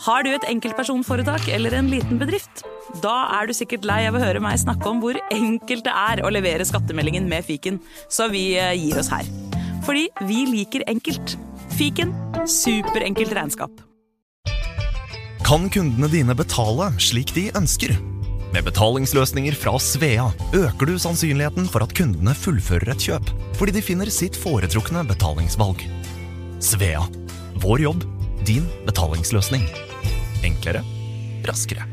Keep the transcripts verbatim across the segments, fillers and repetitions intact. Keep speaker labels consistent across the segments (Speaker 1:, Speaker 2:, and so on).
Speaker 1: Har du et enkeltpersonforetak eller en liten bedrift? Da er du sikkert lei av å høre meg snakke om hvor enkelt det er å levere skattemeldingen med Fiken, så vi gir oss her. Fordi vi liker enkelt. Fiken, superenkelt regnskap.
Speaker 2: Kan kundene dine betale slik de ønsker? Med betalingsløsninger fra Svea øker du sannsynligheten for at kundene fullfører et kjøp, fordi de finner sitt foretrukne betalingsvalg. Svea. Vår jobb, din betalingsløsning. Enklere, raskere.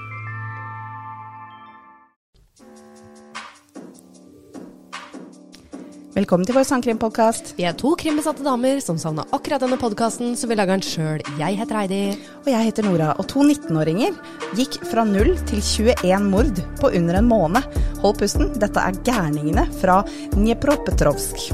Speaker 3: Velkommen til vår sangkrimpodcast.
Speaker 4: Vi er to krimbesatte damer som savner akkurat denne podcasten, så vi lager den selv. Jeg heter Heidi.
Speaker 3: Og jeg heter Nora, og to nittenåringer gikk fra null til tjueen mord på under en måned. Hold pusten, dette er gærningene fra Dnepropetrovsk.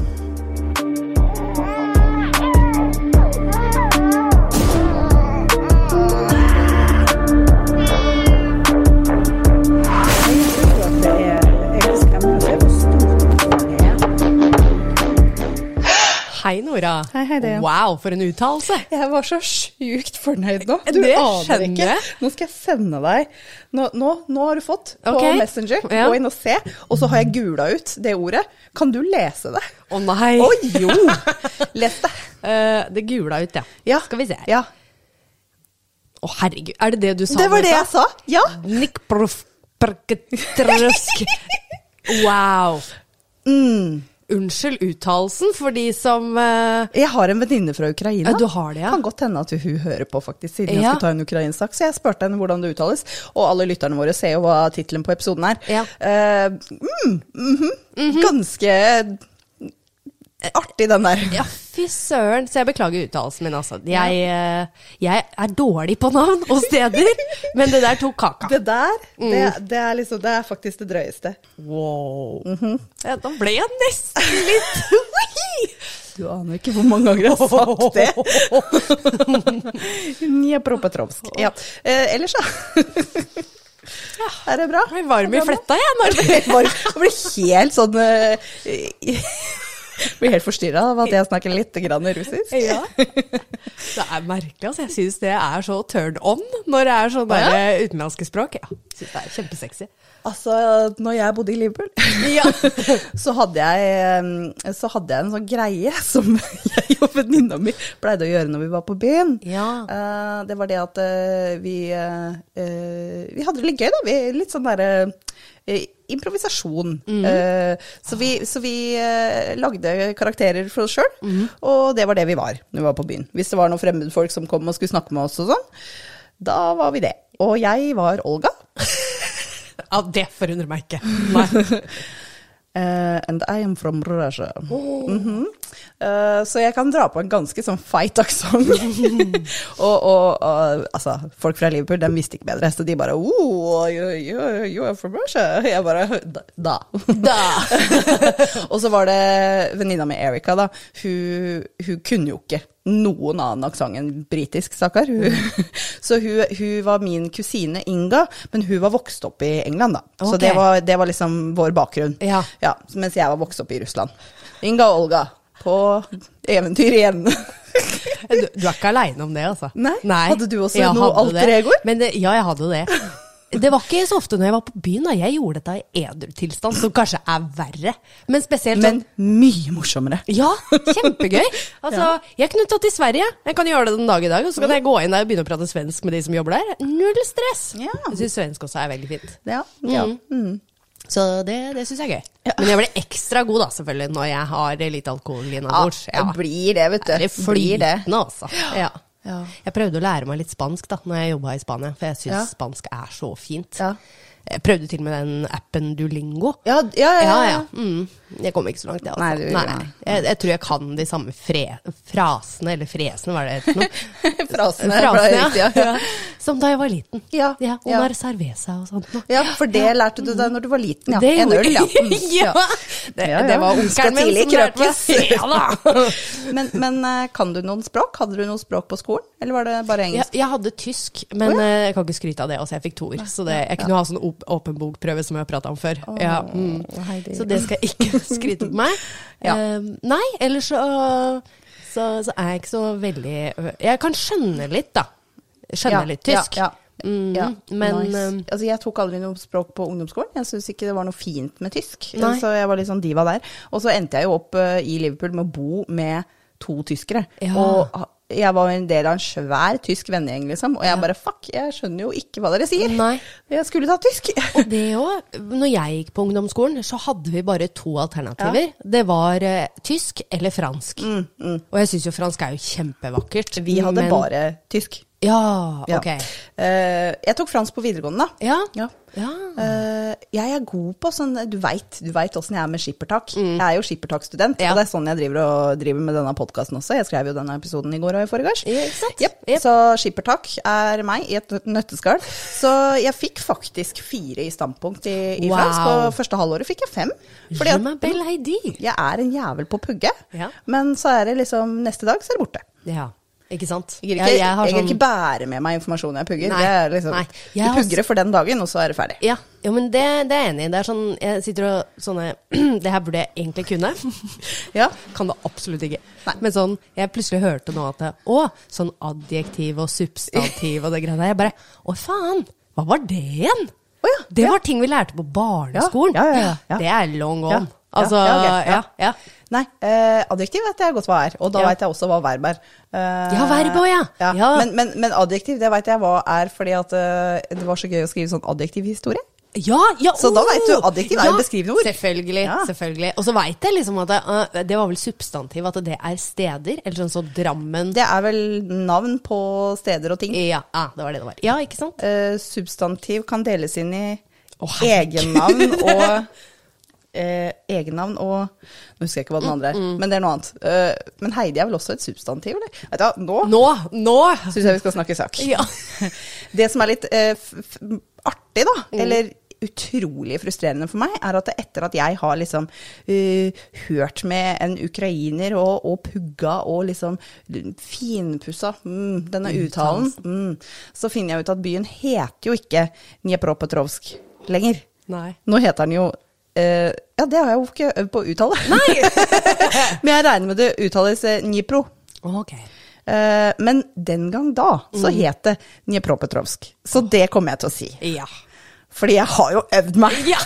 Speaker 4: Hei Nora.
Speaker 3: Hei, hei det.
Speaker 4: Wow, for en uttalelse.
Speaker 3: Jeg var så sjukt fornøyd nå. Du
Speaker 4: det
Speaker 3: aner ikke. Nå skal jeg sende deg. Nå, nå, nå har du fått på
Speaker 4: okay.
Speaker 3: Messenger.
Speaker 4: Ja.
Speaker 3: Gå inn og se. Og så har jeg gula ut det ordet. Kan du lese det?
Speaker 4: Å oh, nei.
Speaker 3: Oi, jo. Les det.
Speaker 4: Uh, det gula ut, ja.
Speaker 3: Ja.
Speaker 4: Skal vi se.
Speaker 3: Ja.
Speaker 4: Å oh, herregud, er det det du sa?
Speaker 3: Det var det jeg sa. Ja.
Speaker 4: Dnepropetrovsk. Wow.
Speaker 3: Mm.
Speaker 4: Unnskyld uttalelsen for de som... Uh...
Speaker 3: Jeg har en venninne fra Ukraina.
Speaker 4: Ja, du har det, ja.
Speaker 3: Kan godt hende at hun hører på faktisk, siden
Speaker 4: ja.
Speaker 3: jeg skal ta en ukrainsk sak. Så jeg spørte henne hvordan det uttales. Og alle lytterne våre ser jo hva titlen på episoden er.
Speaker 4: Ja.
Speaker 3: Uh, mm, mm-hmm. Mm-hmm. Ganske artig den der.
Speaker 4: Ja, fy søren. Så jeg beklager uttalelsen min, altså. Jeg, uh, jeg er dårlig på navn og steder, men det der tok kaka.
Speaker 3: Det der,
Speaker 4: mm.
Speaker 3: det, det, er liksom, det er faktisk det drøyeste.
Speaker 4: Wow.
Speaker 3: Mm-hmm.
Speaker 4: Ja, da ble jeg nesten litt...
Speaker 3: Du aner ikke hvor mange ganger jeg har sagt det. Dnepropetrovsk. Ja. Uh, ellers da.
Speaker 4: Ja.
Speaker 3: Er det bra?
Speaker 4: Jeg blir varm i fletta, jeg.
Speaker 3: Jeg blir helt sånn... Uh, Jeg blir helt forstyrret av at jeg snakker litt grann russisk.
Speaker 4: Ja. Det er merkelig, altså. Jeg synes det er så turn on når det er sånn der ja. utenlandske språk. Ja, jeg synes det er kjempesexy.
Speaker 3: Altså, når jeg bodde i Liverpool,
Speaker 4: ja.
Speaker 3: så, hadde jeg, så hadde jeg en sånn greie som jeg og venninna mi pleide å gjøre når vi var på byen.
Speaker 4: Ja.
Speaker 3: Uh, det var det at uh, vi, uh, uh, vi hadde det litt gøy da. Vi, litt sånn der... Uh, improvisasjon. Mm. Uh, så vi, så vi uh, lagde karakterer for oss selv, mm. og det var det vi var når vi var på byen. Hvis det var noen fremmedfolk som kom og skulle snakke med oss og sånn, da var vi det. Og jeg var Olga.
Speaker 4: Ja, det forundrer meg ikke. Nei.
Speaker 3: Uh, and I am from Russia.
Speaker 4: Oh.
Speaker 3: Mm-hmm. Uh, så jeg kan dra på en ganske sånn feit aksent. og, og, og altså, folk fra Liverpool, de visste ikke bedre, så de bare, oh, you, you, you are from Russia. Jeg bare, da.
Speaker 4: Da.
Speaker 3: Og så var det venninna med Erika da, hun, hun kunne jo ikke noen annen aksent enn britisk, stakkar. Hun, så hun, hun var min kusine Inga, men hun var vokst opp i England da. Okay. Så det var, det var liksom vår bakgrunn.
Speaker 4: Ja.
Speaker 3: Ja, mens jeg var vokst opp i Russland. Inga og Olga, på eventyr igjen.
Speaker 4: du, du er ikke alene om det, altså.
Speaker 3: Nei? Nei. Hadde du også
Speaker 4: jeg
Speaker 3: noe alter ego?
Speaker 4: Men det, ja, jeg hadde det. Det var ikke så ofte når jeg var på byen, da. Jeg gjorde dette i edru-tilstand, som kanskje er verre. Men spesielt
Speaker 3: Men mye morsommere.
Speaker 4: Ja, kjempegøy. Altså, ja. Jeg kunne tatt til Sverige. Jeg kan gjøre det den dag i dag, og så kan jeg gå inn der og begynne å prate svensk med de som jobber der. Null stress. Ja. Jeg synes svensk også er veldig fint.
Speaker 3: Ja, ja.
Speaker 4: Mm. Mm. Så det, det synes jeg er gøy. Ja. Men jeg blir ekstra god da, selvfølgelig, når jeg har litt alkohol innabords.
Speaker 3: Ja, det blir det, vet du.
Speaker 4: Det blir det. Altså. Ja.
Speaker 3: Ja.
Speaker 4: Jeg prøvde å lære meg litt spansk da, når jeg jobbet i Spania, for jeg synes
Speaker 3: ja.
Speaker 4: spansk er så fint.
Speaker 3: Ja.
Speaker 4: Jeg prøvde til med den appen Duolingo.
Speaker 3: Ja, ja, ja.
Speaker 4: ja, ja. Mm. Jeg kom ikke så langt, det, altså.
Speaker 3: Nei, du,
Speaker 4: nei, nei. Jeg, jeg tror jeg kan de samme fre, frasene, eller fresene, hva er det heter noe?
Speaker 3: frasene,
Speaker 4: frasene
Speaker 3: ja.
Speaker 4: Riktig, ja. ja. Som da jeg var liten.
Speaker 3: Ja.
Speaker 4: ja og
Speaker 3: ja.
Speaker 4: når cerveza og sånt. Nå.
Speaker 3: Ja, for det ja. lærte du deg når du var liten, ja.
Speaker 4: Det
Speaker 3: en øl, ja.
Speaker 4: Mm. ja. Det,
Speaker 3: ja, ja.
Speaker 4: det var onkelen min som lærte meg. Ja da.
Speaker 3: men, men kan du noen språk? Hadde du noen språk på skolen? Eller var det bare engelsk?
Speaker 4: Jeg, jeg hadde tysk, men oh, ja. jeg kan ikke skryte av det, også jeg fikk toer. Så det, jeg kunne ja. ha sånn op- åpen bokprøve som jeg har pratet om før. Oh, ja, mm. Så det skal jeg ikke skryte på meg. Ja. Uh, nei, ellers så, så, så er jeg ikke så veldig... Jeg kan skjønne litt da. skjønner litt tysk.
Speaker 3: Ja, ja.
Speaker 4: Mm,
Speaker 3: ja.
Speaker 4: men
Speaker 3: Nice.
Speaker 4: um,
Speaker 3: Altså, jeg tok aldri noe språk på ungdomsskolen. Jeg synes ikke det var noe fint med tysk.
Speaker 4: Nei.
Speaker 3: Så jeg var litt sånn diva der. Og så endte jeg jo opp uh, i Liverpool med å bo med to tyskere.
Speaker 4: Ja.
Speaker 3: Og jeg var en del av en svær tysk vennegjeng, liksom. Og jeg
Speaker 4: Ja.
Speaker 3: bare, fuck, jeg skjønner jo ikke hva dere sier.
Speaker 4: Nei.
Speaker 3: Jeg skulle ta tysk.
Speaker 4: Og det også, når jeg gikk på ungdomsskolen, så hadde vi bare to alternativer. Det var eh, tysk eller fransk.
Speaker 3: Mm, mm.
Speaker 4: Og jeg synes jo fransk er jo kjempevakkert.
Speaker 3: Vi hadde
Speaker 4: men-
Speaker 3: bare tysk.
Speaker 4: Ja,
Speaker 3: Ja.
Speaker 4: ok.
Speaker 3: Eh, jeg tok fransk på videregående, da.
Speaker 4: Ja,
Speaker 3: Ja.
Speaker 4: ja.
Speaker 3: Eh, jeg er god på sånn, du vet, du vet hvordan jeg er med skippertak. Jeg er jo skippertakstudent,
Speaker 4: Ja.
Speaker 3: og det er sånn jeg driver, og, driver med denne podcasten også. Jeg skrev jo denne episoden i går og i forrige gang.
Speaker 4: Ja, ikke sant?
Speaker 3: Yep.
Speaker 4: Yep.
Speaker 3: Så skippertak er meg i et nøtteskall. Så jeg fikk faktisk fire i standpunkt i, i
Speaker 4: Wow.
Speaker 3: fransk, og første halvåret fikk jeg fem. Fordi
Speaker 4: Je
Speaker 3: at
Speaker 4: m'appelle Heidi.
Speaker 3: jeg er en jævel på å pugge,
Speaker 4: Ja.
Speaker 3: men så er det liksom neste dag så er det borte.
Speaker 4: Ja, ikke sant?
Speaker 3: Jeg gidder
Speaker 4: Ja,
Speaker 3: ikke,
Speaker 4: jeg har
Speaker 3: jeg gidder
Speaker 4: sånn-
Speaker 3: ikke bære med meg informasjonen jeg pugger.
Speaker 4: Nei,
Speaker 3: Det er liksom,
Speaker 4: nei.
Speaker 3: du
Speaker 4: Jeg har
Speaker 3: pugger det for den dagen, og så er det ferdig.
Speaker 4: Ja, jo, men det, det er jeg enig i. Det er sånn, jeg sitter og sånne, det her burde jeg egentlig kunne.
Speaker 3: Ja.
Speaker 4: Kan det absolutt ikke.
Speaker 3: Nei.
Speaker 4: Men sånn, jeg plutselig hørte nå at det, å, sånn adjektiv og substantiv og det greiene der. Jeg bare, å faen, hva var det igjen?
Speaker 3: Å ja,
Speaker 4: Det
Speaker 3: ja.
Speaker 4: var ting vi lærte på barneskolen.
Speaker 3: Ja, ja, ja, ja.
Speaker 4: Det er long on.
Speaker 3: Ja, ja,
Speaker 4: Altså,
Speaker 3: ja, ok, ja.
Speaker 4: ja, ja.
Speaker 3: Nei, eh, adjektiv vet jeg godt hva er, og da
Speaker 4: Ja.
Speaker 3: vet jeg også hva verb er. Eh,
Speaker 4: Ja, verb også, ja.
Speaker 3: ja.
Speaker 4: Ja.
Speaker 3: Men, men, men adjektiv, det vet jeg hva er, fordi at eh, det var så gøy å skrive sånn adjektivhistorie.
Speaker 4: Ja, ja,
Speaker 3: Så da
Speaker 4: oh!
Speaker 3: vet du, adjektiv er jo beskrivende ord.
Speaker 4: Selvfølgelig,
Speaker 3: Ja.
Speaker 4: selvfølgelig. Og så vet jeg liksom at det, uh, det var vel substantiv, at det er steder, eller sånn så Drammen.
Speaker 3: Det er vel navn på steder og ting.
Speaker 4: Ja, ah, det var det det var. Ja, ikke sant?
Speaker 3: Eh, substantiv kan deles inn i
Speaker 4: Å, herregud.
Speaker 3: egennavn og eh, egennavn og Nå husker jeg ikke hva den andre er, men det er noe annet. Eh, men Heidi er vel også et substantiv, eller? Vet du hva, nå
Speaker 4: Nå, nå!
Speaker 3: syns jeg vi skal snakke sak.
Speaker 4: Ja.
Speaker 3: Det som er litt eh, f f artig, da, eller utrolig frustrerende for meg, er at etter at jeg har liksom uh, hørt med en ukrainer og, og pugga og liksom finpussa mm, denne uttalen, mm, så finner jeg ut at byen heter jo ikke Dnepropetrovsk lenger.
Speaker 4: Nei.
Speaker 3: Nå heter den jo eh, ja, det har jeg jo ikke øvd på å uttale. Men jeg regner med det uttales eh, Dnipro.
Speaker 4: Ok.
Speaker 3: Eh, men den gang da, så het det Dnepropetrovsk. Så det kommer jeg til å si.
Speaker 4: Ja.
Speaker 3: Fordi jeg har jo øvd meg.
Speaker 4: Ja.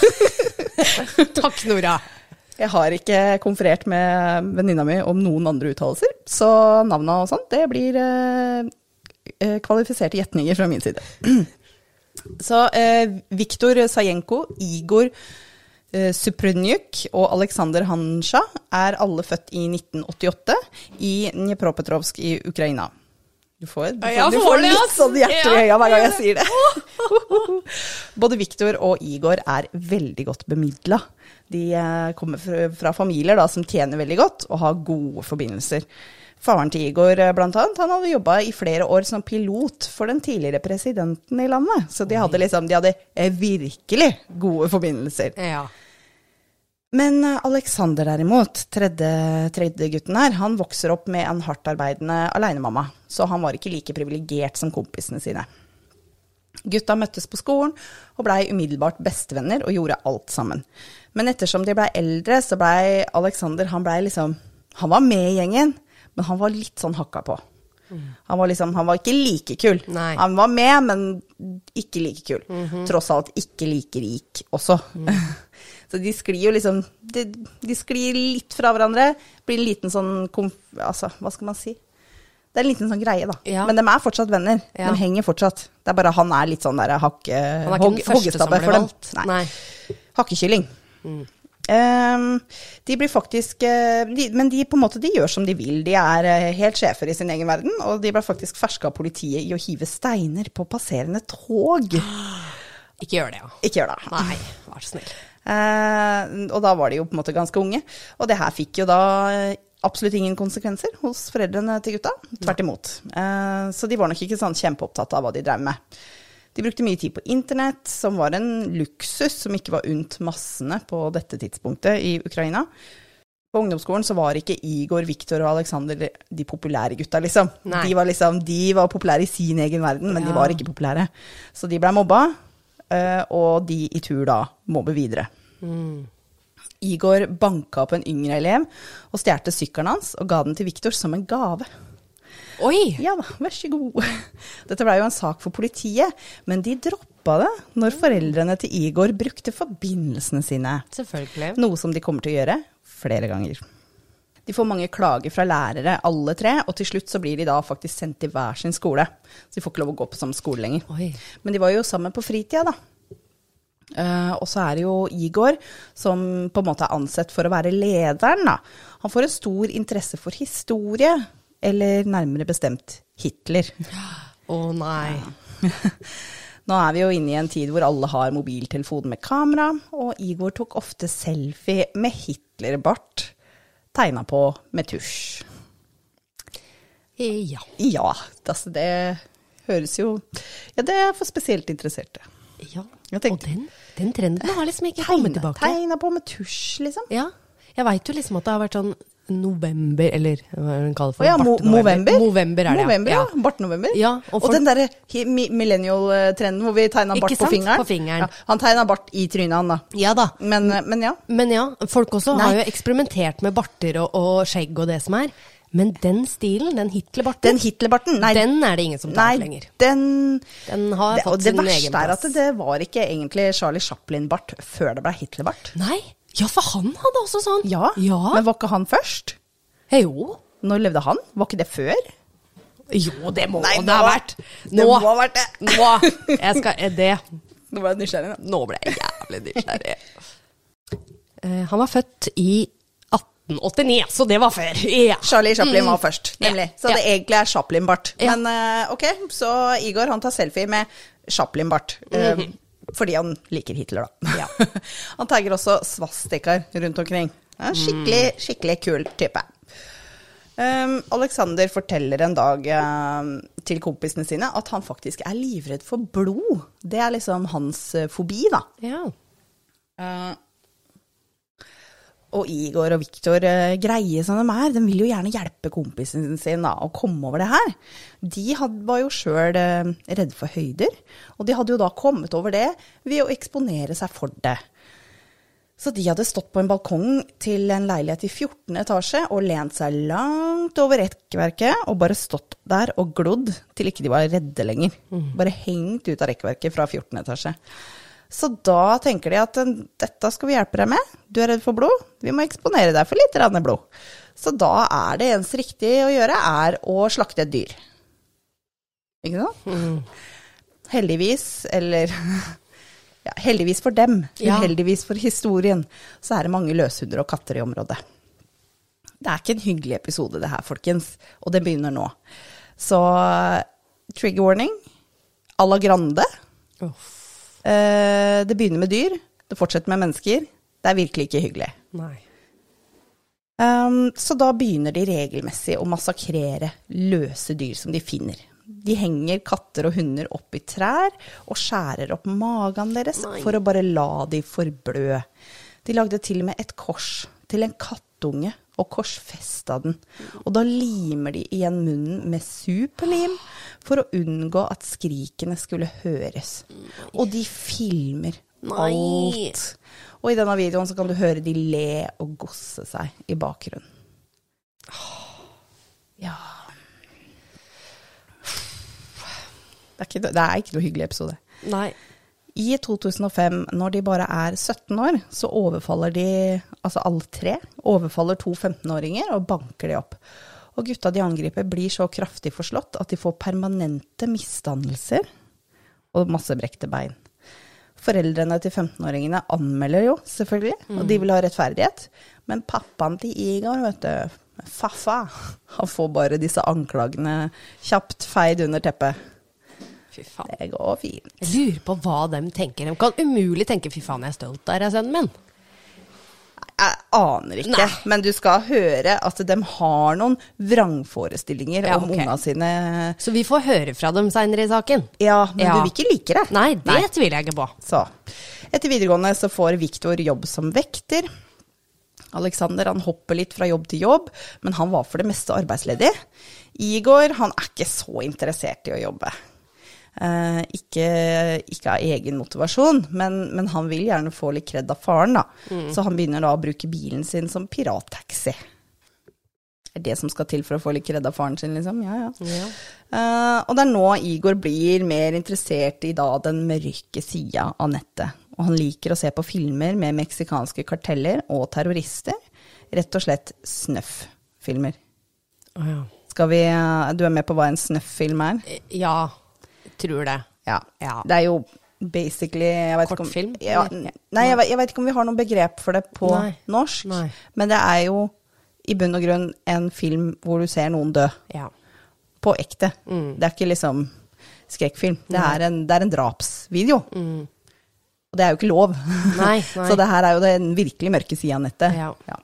Speaker 4: Takk, Nora.
Speaker 3: Jeg har ikke konferert med venninna mi om noen andre uttalelser, så navna og sånt, det blir eh, eh, kvalifiserte gjetninger fra min side. Så eh, Viktor Sajenko, Igor eh, Suprunjuk og Alexander Hansja er alle født i nitten åttiåtte i Dnepropetrovsk i Ukraina. Du får, du får,
Speaker 4: Ja,
Speaker 3: du
Speaker 4: får
Speaker 3: får
Speaker 4: det,
Speaker 3: litt
Speaker 4: ass.
Speaker 3: sånn hjerte i
Speaker 4: Ja,
Speaker 3: øya hver gang jeg
Speaker 4: ja.
Speaker 3: sier det. Både Viktor og Igor er veldig godt bemidlet. De eh, kommer fra, fra familier da, som tjener veldig godt og har gode forbindelser. Faren til Igor eh, blant annet, han hadde jobbet i flere år som pilot for den tidligere presidenten i landet. Så de hadde, liksom, de hadde eh, virkelig gode forbindelser.
Speaker 4: Ja.
Speaker 3: Men eh, Alexander derimot, tredje, tredje gutten her, han vokser opp med en hardtarbeidende alenemamma, så han var ikke like privilegert som kompisene sine. Gutta møttes på skolen og blei umiddelbart bestevenner og gjorde alt sammen. Men ettersom de blei eldre, så blei Alexander, han blei liksom, han var med i gjengen, men han var litt sånn hakka på. Han var liksom, han var ikke like kul.
Speaker 4: Nei.
Speaker 3: Han var med, men ikke like kul. Tross alt ikke like rik også. Så de sklir jo liksom, de, de sklir litt fra hverandre, blir en liten sånn, konf, altså, hva skal man si? Det er en liten sånn greie da.
Speaker 4: Ja.
Speaker 3: Men de er fortsatt venner.
Speaker 4: Ja.
Speaker 3: De henger fortsatt. Det er bare han er litt sånn der hakke,
Speaker 4: Han er ikke
Speaker 3: hogg,
Speaker 4: den første som
Speaker 3: hoggestabbe
Speaker 4: ble
Speaker 3: for dem.
Speaker 4: valgt.
Speaker 3: Nei.
Speaker 4: Nei.
Speaker 3: Hakkekylling. Um, de blir faktisk, uh, de, men de på en måte, de gjør som de vil. De er uh, helt sjefer i sin egen verden, og de ble faktisk ferska av politiet i å hive steiner på passerende tog.
Speaker 4: Ikke gjør det, ja.
Speaker 3: Ikke gjør det.
Speaker 4: Nei, vær så snill.
Speaker 3: Uh, og da var de jo på en måte ganske unge, og det her fikk jo da uh, absolutt ingen konsekvenser hos foreldrene til gutta, tvert imot. Uh, så de var nok ikke sånn kjempeopptatt av hva de drev med. De brukte mye tid på internett, som var en luksus som ikke var unt massene på dette tidspunktet i Ukraina. På ungdomsskolen så var ikke Igor, Viktor og Alexander de populære gutta, liksom.
Speaker 4: Nei.
Speaker 3: De var liksom, de var populære i sin egen verden, men
Speaker 4: Ja.
Speaker 3: de var ikke populære. Så de ble mobba, uh, og de i tur da mobbe videre.
Speaker 4: Mm.
Speaker 3: Igor banka opp en yngre elev og stjerte sykkelen hans og ga den til Viktor som en gave.
Speaker 4: Oi!
Speaker 3: Ja da, vær så god. Dette ble jo en sak for politiet, men de droppa det når foreldrene til Igor brukte forbindelsene sine.
Speaker 4: Selvfølgelig.
Speaker 3: Noe som de kommer til å gjøre flere ganger. De får mange klager fra lærere, alle tre, og til slutt så blir de da faktisk sendt til hver sin skole. Så de får ikke lov å gå på samme skole lenger.
Speaker 4: Oi.
Speaker 3: Men de var jo sammen på fritida da. Uh, og så er det jo Igor som på en måte er ansett for å være lederen da. Han får en stor interesse for historie, eller nærmere bestemt Hitler.
Speaker 4: Å oh, nei.
Speaker 3: Nå er vi jo inne i en tid hvor alle har mobiltelefon med kamera, og Igor tok ofte selfie med Hitlerbart, tegnet på med tusj.
Speaker 4: Ja.
Speaker 3: Ja, altså det høres jo, ja det er for spesielt interesserte.
Speaker 4: Ja,
Speaker 3: tenkte,
Speaker 4: og den, den trenden har liksom ikke tegnet, kommet tilbake.
Speaker 3: Tegnet på med tusj, liksom.
Speaker 4: Ja, jeg vet jo liksom at det har vært sånn november, eller hva er det den kaller for?
Speaker 3: Oh ja, mo Movember.
Speaker 4: Movember er det,
Speaker 3: Movember, ja.
Speaker 4: ja.
Speaker 3: Bart-november.
Speaker 4: Ja, og,
Speaker 3: og den der millennial-trenden hvor vi tegnet bart på fingeren.
Speaker 4: På fingeren.
Speaker 3: Ja, han tegnet bart i trynet han da.
Speaker 4: Ja da.
Speaker 3: Men, men ja.
Speaker 4: Men ja, folk også
Speaker 3: Nei.
Speaker 4: har jo eksperimentert med barter og, og skjegg og det som er. Men den stilen, den Hitlerbarten,
Speaker 3: den Hitlerbarten, nei.
Speaker 4: Den er det ingen som tar
Speaker 3: nei,
Speaker 4: lenger.
Speaker 3: Den,
Speaker 4: den har
Speaker 3: det,
Speaker 4: fått sin egen plass. Og det
Speaker 3: verste er at det var ikke egentlig Charlie Chaplin-bart før det ble Hitlerbart.
Speaker 4: Nei, ja, for han hadde også sånn.
Speaker 3: Ja,
Speaker 4: ja.
Speaker 3: Men var ikke han først?
Speaker 4: Hey, jo.
Speaker 3: Når levde han? Var ikke det før?
Speaker 4: Jo, det må
Speaker 3: nei,
Speaker 4: det ha vært. Nå,
Speaker 3: det må ha vært det.
Speaker 4: Nå, jeg skal, er det.
Speaker 3: Nå ble jeg nysgjerrig. Da.
Speaker 4: Nå ble jeg jævlig nysgjerrig. uh, han var født i atten åttini, så det var før. Ja.
Speaker 3: Charlie Chaplin var først, nemlig.
Speaker 4: Ja.
Speaker 3: Så det
Speaker 4: ja.
Speaker 3: egentlig er Chaplin-bart.
Speaker 4: Ja.
Speaker 3: Men uh, ok, så Igor han tar selfie med Chaplin-bart. Uh, mm-hmm. Fordi han liker Hitler da. Ja. Han tagger også svastikaer rundt omkring. Ja, skikkelig, skikkelig kul type. Um, Alexander forteller en dag um, til kompisene sine at han faktisk er livredd for blod. Det er liksom hans uh, fobi da.
Speaker 4: Ja.
Speaker 3: Uh, Og Igor og Victor uh, greie som de er, de vil jo gjerne hjelpe kompisen sin da, å komme over det her. De had, var jo selv uh, redde for høyder, og de hadde jo da kommet over det ved å eksponere seg for det. Så de hadde stått på en balkong til en leilighet i fjortende etasje og lent seg langt over rekkverket og bare stått der og glodd til ikke de var redde lenger. Mm. Bare hengt ut av rekkverket fra fjortende etasje. Så da tenker de at dette skal vi hjelpe deg med. Du er redd for blod, vi må eksponere deg for litt rann blod. Så da er det eneste riktig å gjøre er å slakte et dyr. Ikke sant? Mm. Heldigvis, eller... Ja, heldigvis for dem,
Speaker 4: ja.
Speaker 3: Uheldigvis for historien, så er det mange løshunder og katter i området. Det er ikke en hyggelig episode det her, folkens, og det begynner nå. Så, trigger warning, à la Grande. Eh, det begynner med dyr, det fortsetter med mennesker, det er virkelig ikke hyggelig.
Speaker 4: Nei.
Speaker 3: Um, så da begynner de regelmessig å massakrere løse dyr som de finner. De henger katter og hunder opp i trær og skjærer opp magen deres Nei. For å bare la de forblø. De lagde til og med et kors til en kattunge og korsfesta den. Og da limer de igjen munnen med superlim for å unngå at skrikene skulle høres. Og de filmer
Speaker 4: Nei.
Speaker 3: alt. Og i denne videoen så kan du høre de le og gosse seg i bakgrunnen. Ja. Det er, ikke, det er ikke noe hyggelig episode.
Speaker 4: Nei.
Speaker 3: I to tusen og fem, når de bare er sytten år, så overfaller de, altså alle tre, overfaller to femtenåringer og banker de opp. Og gutta de angriper blir så kraftig forslått at de får permanente misdannelser og masse brekte bein. Foreldrene til femtenåringene anmelder jo, selvfølgelig, mm. og de vil ha rettferdighet. Men pappaen til Igor, vet du, Faffa, han får bare disse anklagene kjapt feid under teppet.
Speaker 4: Fy faen.
Speaker 3: Det går fint.
Speaker 4: Jeg lurer på hva de tenker. De kan umulig tenke, fy faen, jeg er stolt der, jeg sønnen min.
Speaker 3: Jeg aner ikke, Nei. Men du skal høre at de har noen vrangforestillinger ja, om okay. unga sine.
Speaker 4: Så vi får høre fra dem senere i saken?
Speaker 3: Ja, men ja. Du vil ikke like det.
Speaker 4: Nei, det Nei. tviler jeg ikke på.
Speaker 3: Så, etter videregående så får Victor jobb som vekter. Alexander, han hopper litt fra jobb til jobb, men han var for det meste arbeidsledig. Igor, han er ikke så interessert i å jobbe. Eh, ikke, ikke av egen motivasjon, men, men han vil gjerne få litt kred av faren da. Mm. Så han begynner da å bruke bilen sin som pirattaxi. er det som skal til for å få litt kred av faren sin, liksom. Ja, ja.
Speaker 4: Ja.
Speaker 3: Uh, og det er nå Igor blir mer interessert i da den mørke sida av nettet. Og han liker å se på filmer med meksikanske karteller og terrorister. Rett og slett snøff-filmer.
Speaker 4: Oh, ja.
Speaker 3: Skal vi, uh, du er med på hva en snøff-film er?
Speaker 4: Ja, tror det.
Speaker 3: Ja.
Speaker 4: Ja.
Speaker 3: Det er jo basically jeg vet
Speaker 4: Kortfilm?
Speaker 3: Ikke om, ja, nei, jeg vet, jeg vet ikke om vi har noen begrep for det på
Speaker 4: nei.
Speaker 3: norsk.
Speaker 4: Nei.
Speaker 3: Men det er jo i bunn og grunn en film hvor du ser noen dø.
Speaker 4: Ja.
Speaker 3: På ekte.
Speaker 4: Mm.
Speaker 3: Det er ikke liksom skrekkfilm. Det er en, det er en drapsvideo.
Speaker 4: Mm.
Speaker 3: Og det er jo ikke lov.
Speaker 4: Nei, nei.
Speaker 3: Så det her er jo den virkelig mørke siden av nettet.
Speaker 4: Ja.
Speaker 3: Ja.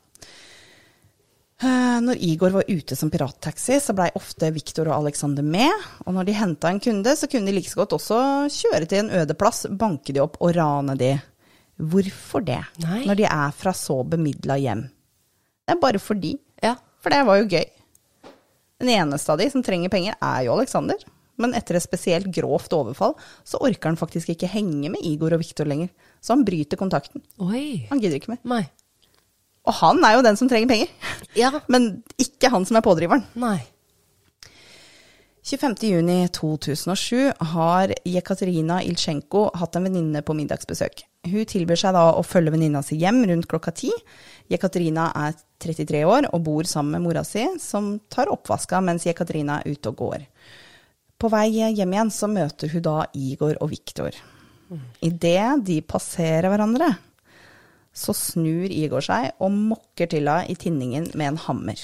Speaker 3: Når Igor var ute som pirattaxi, så ble ofte Victor og Alexander med. Og når de hentet en kunde, så kunne de like så godt også kjøre til en øde plass, banke de opp og rane de. Hvorfor det?
Speaker 4: Nei.
Speaker 3: Når de er fra så bemidlet hjem. Det er bare fordi.
Speaker 4: Ja.
Speaker 3: For det var jo gøy. Den eneste av de som trenger penger er jo Alexander. Men etter et spesielt grovt overfall, så orker han faktisk ikke henge med Igor og Victor lenger. Så han bryter kontakten.
Speaker 4: Oi.
Speaker 3: Han gidder ikke mer.
Speaker 4: Nei.
Speaker 3: Og han er jo den som trenger penger.
Speaker 4: Ja.
Speaker 3: Men ikke han som er pådriveren.
Speaker 4: Nei.
Speaker 3: tjuefemte juni to tusen og sju har Jekaterina Ilchenko hatt en venninne på middagsbesøk. Hun tilbyr seg da å følge venninna si hjem rundt klokka ti. Jekaterina er trettitre år og bor sammen med mora si, som tar oppvaska mens Jekaterina er ute og går. På vei hjem igjen så møter hun da Igor og Victor. I det de passerer hverandre, så snur Igor seg og mokker til henne i tinningen med en hammer.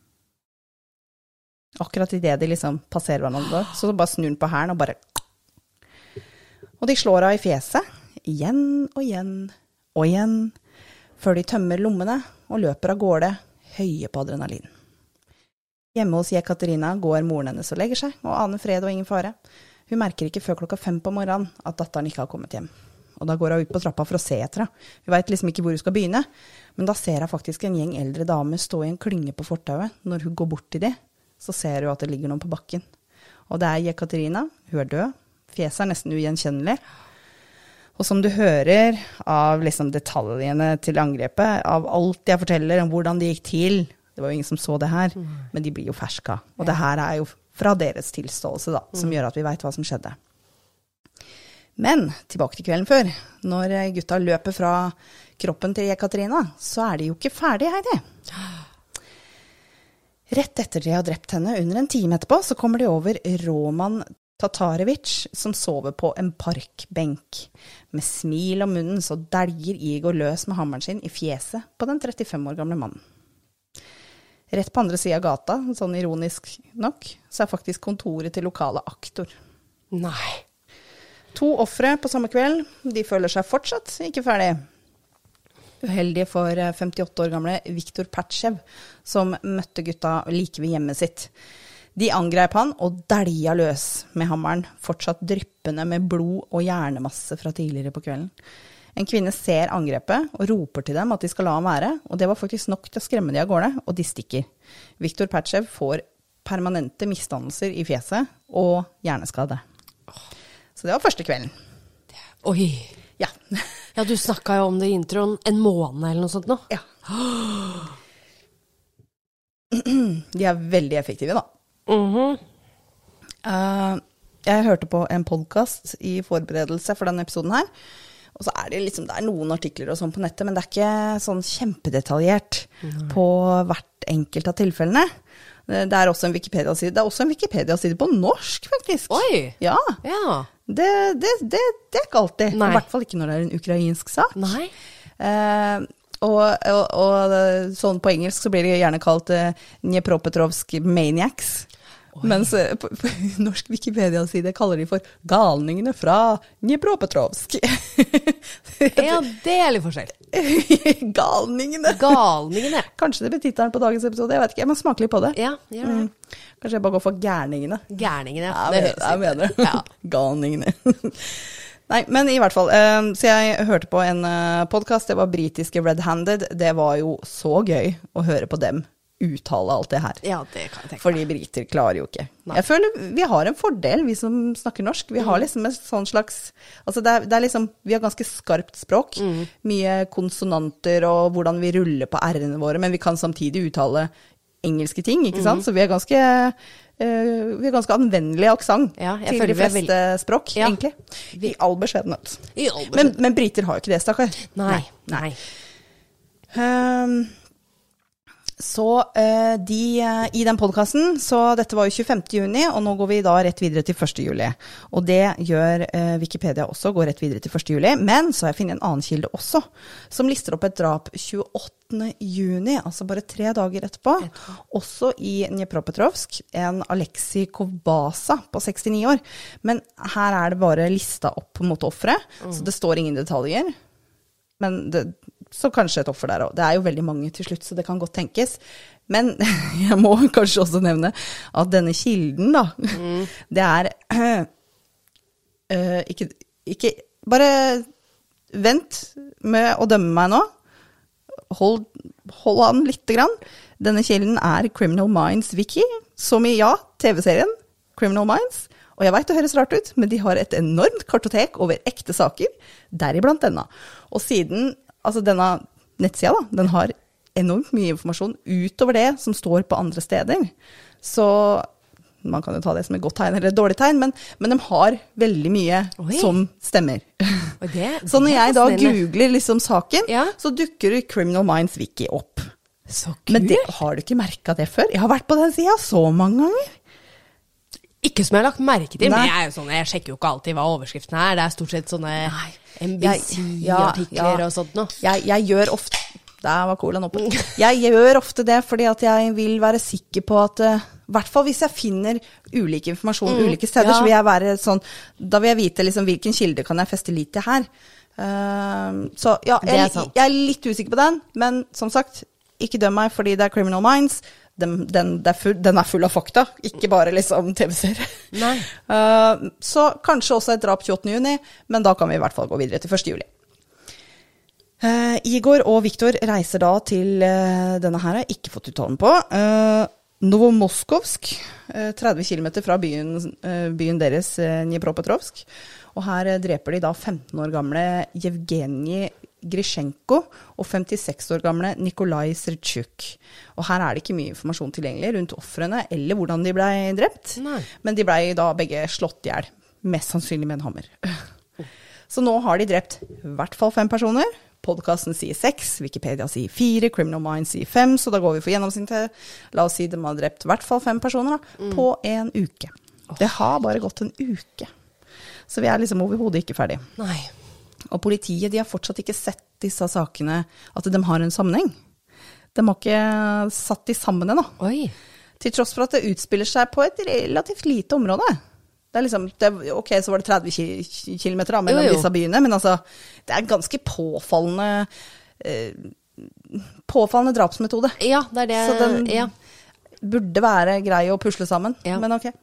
Speaker 3: Akkurat i det de liksom passerer hverandre, så bare snur han på hælen og bare... Og de slår henne i fjeset, igjen og igjen og igjen, før de tømmer lommene og løper av gårde, høye på adrenalin. Hjemme hos Jekaterina går moren hennes og legger seg, og aner fred og ingen fare. Hun merker ikke før klokka fem på morgenen at datteren ikke har kommet hjem. Og da går hun ut på trappa for å se etter henne. Hun vet liksom ikke hvor hun skal begynne, men da ser hun faktisk en gjeng eldre damer stå i en klynge på fortauet. Når hun går bort til dem, så ser hun at det ligger noen på bakken. Og det er Jekaterina, hun er død, fjeset er nesten ugjenkjennelig. Og som du hører av liksom detaljene til angrepet, av alt jeg forteller om hvordan det gikk til, det var jo ingen som så det her, men de blir jo ferska. Og det her er jo fra deres tilståelse da, som gjør at vi vet hva som skjedde. Men tilbake til kvelden før, når gutta løper fra kroppen til Jekaterina, så er de jo ikke ferdige, Heidi. Rett etter de har drept henne, under en time etterpå, så kommer de over Roman Tatarevic, som sover på en parkbenk. Med smil om munnen så dælger Igor løs med hammeren sin i fjeset på den trettifem år gamle mannen. Rett på andre siden av gata, sånn ironisk nok, så er faktisk kontoret til lokale aktor.
Speaker 4: Nei.
Speaker 3: To offre på samme kveld, de føler seg fortsatt ikke ferdig. Uheldige for femtiåtte år gamle Viktor Pertsev, som møtte gutta like ved hjemmet sitt. De angrep han og dælja løs med hammeren, fortsatt dryppende med blod og hjernemasse fra tidligere på kvelden. En kvinne ser angrepet og roper til dem at de skal la ham være, og det var faktisk nok til å skremme de av gårde, og de stikker. Viktor Pertsev får permanente misdannelser i fjeset og hjerneskade. Så det var første kvelden.
Speaker 4: Oi.
Speaker 3: Ja.
Speaker 4: Ja, du snakket jo om det i introen en måned eller noe sånt nå.
Speaker 3: Ja. De er veldig effektive da.
Speaker 4: Mhm.
Speaker 3: Uh, jeg hørte på en podcast i forberedelse for denne episoden her, og så er det liksom, det er noen artikler og sånn på nettet, men det er ikke sånn kjempedetaljert mm. på hvert enkelt av tilfellene. Det er også en Wikipedia-side. Det er også en Wikipedia-side på norsk, faktisk.
Speaker 4: Oi!
Speaker 3: Ja.
Speaker 4: Ja.
Speaker 3: Det, det, det, det er ikke alltid.
Speaker 4: Nei.
Speaker 3: I hvert fall ikke når det er en ukrainsk sak.
Speaker 4: Nei.
Speaker 3: Eh, og, og, og sånn på engelsk så blir det gjerne kalt uh, Dnepropetrovsk Maniacs. Oi. Mens uh, på, på norsk Wikipedia-side kaller de for galningene fra Dnepropetrovsk.
Speaker 4: Ja, det er litt forskjell.
Speaker 3: Galningene.
Speaker 4: Galningene.
Speaker 3: Kanskje det blir tittelen på dagens episode, jeg vet ikke, jeg må smake litt på det.
Speaker 4: Ja, gjør det.
Speaker 3: Mm. Kanskje jeg bare går for gærningene.
Speaker 4: Gærningene,
Speaker 3: Ja,
Speaker 4: det
Speaker 3: jeg
Speaker 4: høres
Speaker 3: jeg mener det.
Speaker 4: Ja.
Speaker 3: Galningene. Nei, men i hvert fall, um, så jeg hørte på en uh, podcast, det var britiske Red Handed, det var jo så gøy å høre på dem uttale alt det her.
Speaker 4: Ja, det kan jeg tenke meg.
Speaker 3: Fordi briter klarer jo ikke.
Speaker 4: Nei.
Speaker 3: Jeg føler vi har en fordel, vi som snakker norsk. Vi har liksom en sånn slags, altså det er, det er liksom, vi har ganske skarpt språk, mye konsonanter og hvordan vi ruller på r-ene våre, men vi kan samtidig uttale engelske ting, ikke sant? Mm. Så vi er ganske, uh, vi er ganske anvendelig aksent
Speaker 4: ja,
Speaker 3: til de fleste veld... språk, ja. egentlig. I all beskjedenhet.
Speaker 4: I all beskjedenhet.
Speaker 3: Men, men briter har jo ikke det, stakkar.
Speaker 4: Nei, nei. nei.
Speaker 3: Um, så uh, de, uh, i den podcasten, så dette var jo tjuefemte juni, og nå går vi da rett videre til første juli. Og det gjør uh, Wikipedia også, går rett videre til første juli. Men så har jeg funnet en annen kilde også, som lister opp et drap tjueåttende juni, altså bare tre dager etterpå. Også i Dnepropetrovsk, en Alexei Kovbasa på sekstini år. Men her er det bare lista opp mot offeret, mm. så det står ingen detaljer. Men det, så kanskje et offer der også. Det er jo veldig mange til slutt, så det kan godt tenkes. Men jeg må kanskje også nevne at denne kilden da, mm. det er øh, øh, ikke, ikke, bare vent med å dømme meg nå. Hold, hold an litt grann. Denne kilden er Criminal Minds Wiki, som i ja, T V-serien Criminal Minds. Og jeg vet det høres rart ut, men de har et enormt kartotek over ekte saker, deriblant denne. Og siden, altså denne nettsida da, den har enormt mye informasjon utover det som står på andre steder. Så man kan jo ta det som et godt tegn eller et dårlig tegn, men, men de har veldig mye Oi. Som stemmer. Det, det så når jeg da googler liksom saken, ja. Så dukker Criminal Minds Wiki opp.
Speaker 4: Så kult.
Speaker 3: Men det, har du ikke merket det før? Jeg har vært på den siden så mange ganger.
Speaker 4: Ikke som jeg har lagt merke til, Nei. Men jeg, er jo sånn, jeg sjekker jo ikke alltid hva overskriften er. Det er stort sett sånne N B C-artikler ja, ja. Og sånt nå.
Speaker 3: Jeg, jeg gjør ofte, der var colaen oppe. Jeg gjør ofte det fordi at jeg vil være sikker på at, i uh, hvert fall hvis jeg finner ulike informasjon mm, ulike steder, ja. Så vil jeg være sånn, da vil jeg vite liksom, hvilken kilde kan jeg feste lit til her. Uh, så ja, jeg, jeg er litt usikker på den, men som sagt, ikke døm meg fordi det er Criminal Minds. Den, den, er full, den er full av fakta, ikke bare liksom T V-serie.
Speaker 4: Nei.
Speaker 3: Uh, så kanskje også et drap tjueåttende juni, men da kan vi i hvert fall gå videre til første juli. Uh, Igor og Viktor reiser da til uh, denne her, jeg har ikke fått uttalen på, uh, Novomoskovsk, uh, tretti kilometer fra byen, uh, byen deres, uh, Dnepropetrovsk. Og her uh, dreper de da femten år gamle Yevgenij Grishenko og femtiseks år gamle Nikolai Srchuk. Og her er det ikke mye informasjon tilgjengelig rundt offrene eller hvordan de ble drept. Nei. Men de ble da begge slått ihjel, mest sannsynlig med en hammer. Så nå har de drept i hvert fall fem personer. Podcasten sier seks, Wikipedia sier fire, Criminal Minds sier fem, så da går vi for gjennomsnittet. La oss si de har drept i hvert fall fem personer da, mm. på en uke. Oh. Det har bare gått en uke. Så vi er liksom overhodet ikke ferdig.
Speaker 4: Nei.
Speaker 3: Og politiet, de har fortsatt ikke sett disse sakene, at de har en sammenheng. De har ikke satt de sammen ennå.
Speaker 4: Oi.
Speaker 3: Til tross for at det utspiller seg på et relativt lite område. Det er liksom, det, ok, så var det tretti kilometer da, mellom jo, jo. Disse byene, men altså, det er ganske påfallende, eh, påfallende drapsmetode.
Speaker 4: Ja, det er det.
Speaker 3: Så den
Speaker 4: ja.
Speaker 3: Burde være grei å pusle sammen,
Speaker 4: ja.
Speaker 3: Men ok.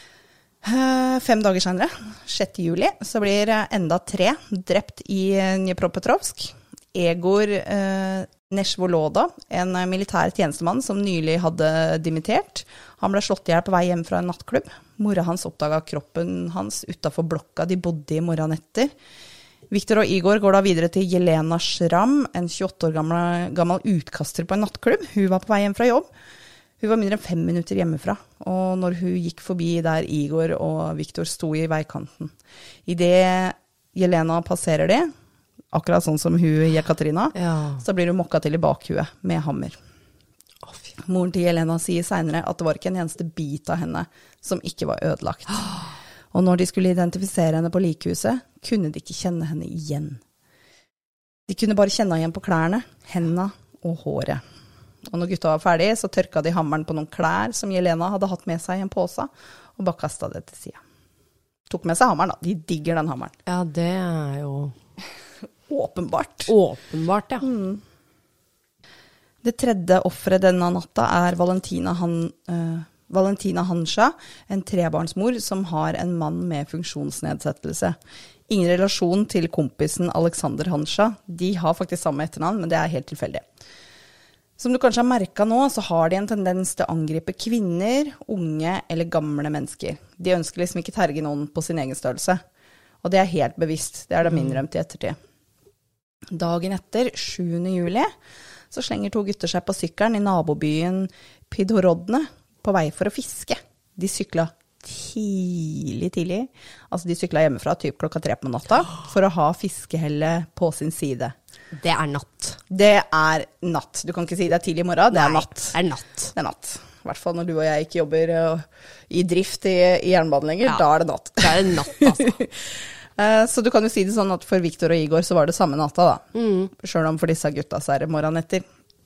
Speaker 3: Fem dager senere, sjette juli, så blir enda tre drept i Dnepropetrovsk. Egor eh, Nesjvoloda, en militær tjenestemann som nylig hadde dimittert. Han ble slått ihjel på vei hjem fra en nattklubb. Mora hans oppdaget kroppen hans utenfor blokka de bodde i morgenen etter. Viktor og Igor går da videre til Jelena Shram, en tjueåtte år gammel, gammel utkaster på en nattklubb. Hun var på vei hjem fra jobb. Hun var mindre enn fem minutter hjemmefra, og når hun gikk forbi der Igor og Viktor sto i veikanten. I det Jelena passerer det, akkurat sånn som hun Jekaterina, ja. Så blir hun mokka til i bakhuet med hammer.
Speaker 4: Oh,
Speaker 3: Moren til Jelena sier senere at det var ikke en eneste bit av henne som ikke var ødelagt. Og når de skulle identifisere henne på likhuset, kunne de ikke kjenne henne igjen. De kunne bare kjenne igjen på klærne, hendene og håret. Og når gutta var ferdige, så tørka de hammeren på noen klær som Jelena hadde hatt med seg i en påse, og bare kastet det til siden. Tok med seg hammeren da, de digger den hammeren.
Speaker 4: Ja, det er jo...
Speaker 3: Åpenbart.
Speaker 4: Åpenbart, ja.
Speaker 3: Mm. Det tredje offeret denne natta er Valentina, Han, uh, Valentina Hansha, en trebarnsmor som har en mann med funksjonsnedsettelse. Ingen relasjon til kompisen Alexander Hansha. De har faktisk samme etternavn, men det er helt tilfeldig. Som du kanskje har merket nå, så har de en tendens til å angripe kvinner, unge eller gamle mennesker. De ønsker liksom ikke terge noen på sin egen størrelse. Og det er helt bevisst. Det er de innrømt i ettertid. Dagen etter, sjuende juli, så slenger to gutter seg på sykkelen i nabobyen Pidhorodne på vei for å fiske. De sykla tidlig, tidlig. Altså de sykla hjemmefra typ klokka tre på natta for å ha fiskehellet på sin side.
Speaker 4: Det er natt.
Speaker 3: Det er natt. Du kan ikke si det er tidlig i morgen, det
Speaker 4: Nei,
Speaker 3: er natt.
Speaker 4: Det er natt.
Speaker 3: Det er natt. I hvert fall når du og jeg ikke jobber uh, i drift i, i jernbanen lenger,
Speaker 4: Ja.
Speaker 3: da er det natt.
Speaker 4: Det er natt, altså.
Speaker 3: uh, så du kan jo si det sånn at for Victor og Igor så var det samme natta da.
Speaker 4: Mm.
Speaker 3: Selv om for disse gutta så er det morgenen etter.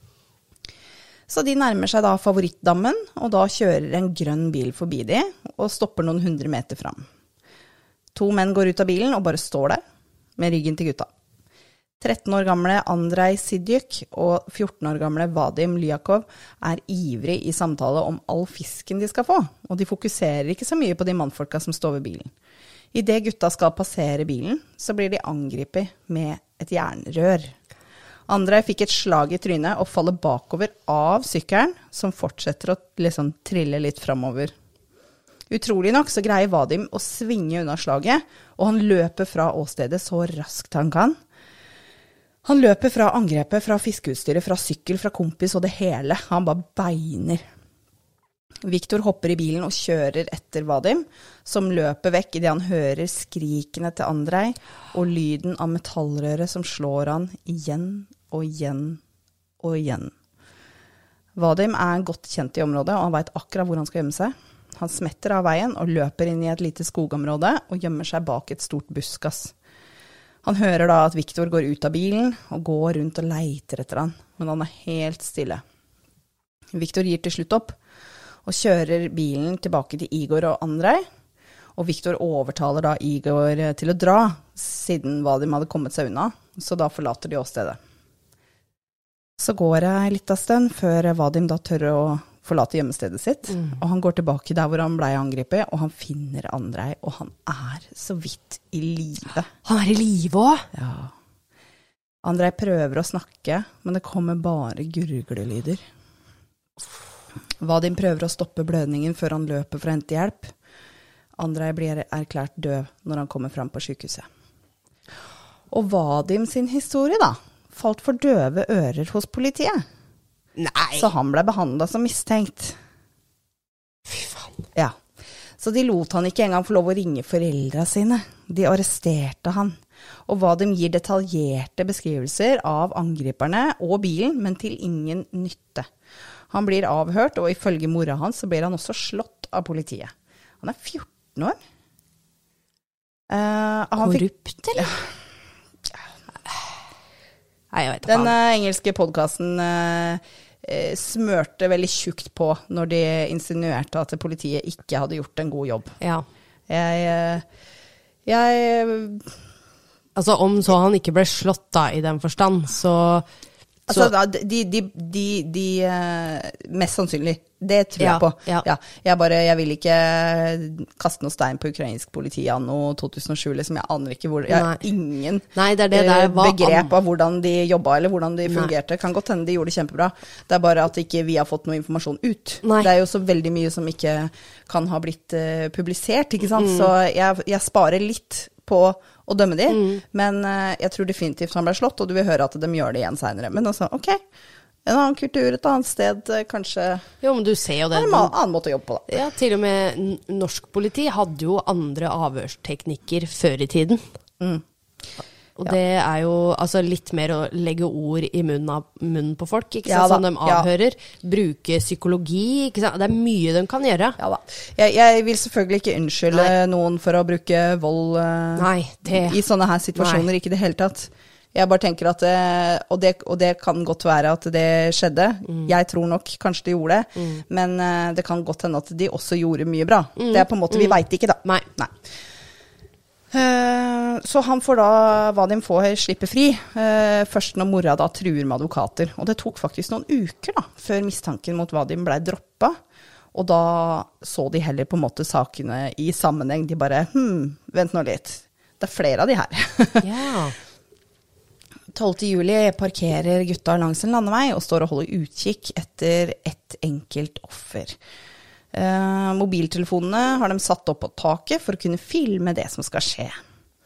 Speaker 3: Så de nærmer seg da favorittdammen, og da kjører en grønn bil forbi de, og stopper noen hundre meter fram. To menn går ut av bilen og bare står der, med ryggen til gutta. tretten år gamle Andrej Sidjuk og fjorten år gamle Vadim Lyakov er ivrig i samtale om all fisken de skal få, og de fokuserer ikke så mye på de mannfolka som står ved bilen. I det gutta skal passere bilen, så blir de angrepet med et jernrør. Andrej fikk et slag i trynet og faller bakover av sykkelen, som fortsetter å liksom trille litt fremover. Utrolig nok så greier Vadim å svinge unna slaget, og han løper fra åstedet så raskt han kan. Han løper fra angrepet, fra fiskeutstyret, fra sykkel, fra kompis og det hele. Han bare beiner. Victor hopper i bilen og kjører etter Vadim, som løper vekk i det han hører skrikene til Andrej og lyden av metallrøret som slår han igjen og igjen og igjen. Vadim er godt kjent i området, og han vet akkurat hvor han skal gjemme seg. Han smetter av veien og løper inn i et lite skogområde og gjemmer seg bak et stort buskas. Han hører da at Victor går ut av bilen og går rundt og leiter etter han, men han er helt stille. Victor gir til slutt opp og kjører bilen tilbake til Igor og Andrej, og Victor overtaler da Igor til å dra, siden Vadim hadde kommet seg unna, så da forlater de åstedet. Så går det litt av stund før Vadim da tør å forlate gjemmestedet sitt, mm. og han går tilbake der hvor han ble angrepet, og han finner Andrej, og han er så vidt i live.
Speaker 4: Han er i live også?
Speaker 3: Ja. Andrej prøver å snakke, men det kommer bare gurglelyder. Vadim prøver å stoppe blødningen før han løper for å hente hjelp. Andrej blir erklært død når han kommer frem på sykehuset. Og Vadim sin historie da, falt for døve ører hos politiet.
Speaker 4: Nei.
Speaker 3: Så han ble behandlet som mistenkt.
Speaker 4: Fy faen.
Speaker 3: Ja. Så de lot han ikke engang få lov å ringe foreldre sine. De arresterte han. Og Vadim gir detaljerte beskrivelser av angriperne og bilen, men til ingen nytte. Han blir avhørt, og ifølge mora hans så blir han også slått av politiet. Han er fjorten år. Uh,
Speaker 4: Korrupt, fikk, eller?
Speaker 3: Ja.
Speaker 4: Nei, jeg vet ikke.
Speaker 3: Den uh, engelske podcasten uh, smørte veldig tjukt på når de insinuerte at politiet ikke hadde gjort en god jobb.
Speaker 4: Ja.
Speaker 3: Jeg... Uh, jeg
Speaker 4: altså, om så han ikke ble slått da, i den forstand, så...
Speaker 3: Altså, da, de, de, de, de uh, mest sannsynlig, det tror
Speaker 4: ja,
Speaker 3: jeg på.
Speaker 4: Ja.
Speaker 3: Ja, jeg, bare, jeg vil ikke kaste noe stein på ukrainsk politi anno to tusen og sju, liksom. Jeg aner ikke hvor, jeg har ingen
Speaker 4: Nei, det er det der,
Speaker 3: uh, begrep av hvordan de jobbet, eller hvordan de fungerte.
Speaker 4: Nei.
Speaker 3: Kan godt hende de gjorde det kjempebra. Det er bare at ikke vi har fått noe informasjon ut.
Speaker 4: Nei.
Speaker 3: Det er jo så veldig mye som ikke kan ha blitt uh, publisert, ikke sant? Mm. Så jeg, jeg sparer litt på å dømme de, mm. men uh, jeg tror definitivt han ble slått, og du vil høre at de gjør det igjen senere. Men altså, ok, en annen kultur, et annet sted, uh, kanskje...
Speaker 4: Jo, men du ser jo det.
Speaker 3: En annen måte å jobbe på da.
Speaker 4: Ja, til og med norsk politi hadde jo andre avhørsteknikker før i tiden. Mm. Og ja. Det er jo altså, litt mer å legge ord i munnen, av, munnen på folk, ikke sant? Ja, som de avhører. Ja. Bruke psykologi, ikke sant? Det er mye de kan gjøre.
Speaker 3: Ja da. Jeg, jeg vil selvfølgelig ikke unnskylde Nei. noen for å bruke vold uh,
Speaker 4: Nei, det...
Speaker 3: i sånne her situasjoner, Nei. Ikke det hele tatt. Jeg bare tenker at, og det, og det kan godt være at det skjedde. Mm. Jeg tror nok kanskje de gjorde det, mm. men uh, det kan godt hende at de også gjorde mye bra. Mm. Det er på en måte, vi mm. vet ikke da.
Speaker 4: Nei.
Speaker 3: Nei. Uh, så han får da, Vadim får slippe fri, uh, først når mora da truer med advokater. Og det tok faktisk noen uker da, før mistanken mot Vadim ble droppet. Og da så de heller på en måte sakene i sammenheng. De bare, hm, vent nå litt. Det er flere av de her.
Speaker 4: Ja.
Speaker 3: tolvte juli parkerer gutta langs en landevei og står og holder utkikk etter et enkelt offer. Uh, mobiltelefonene har de satt opp på taket for å kunne filme det som skal skje.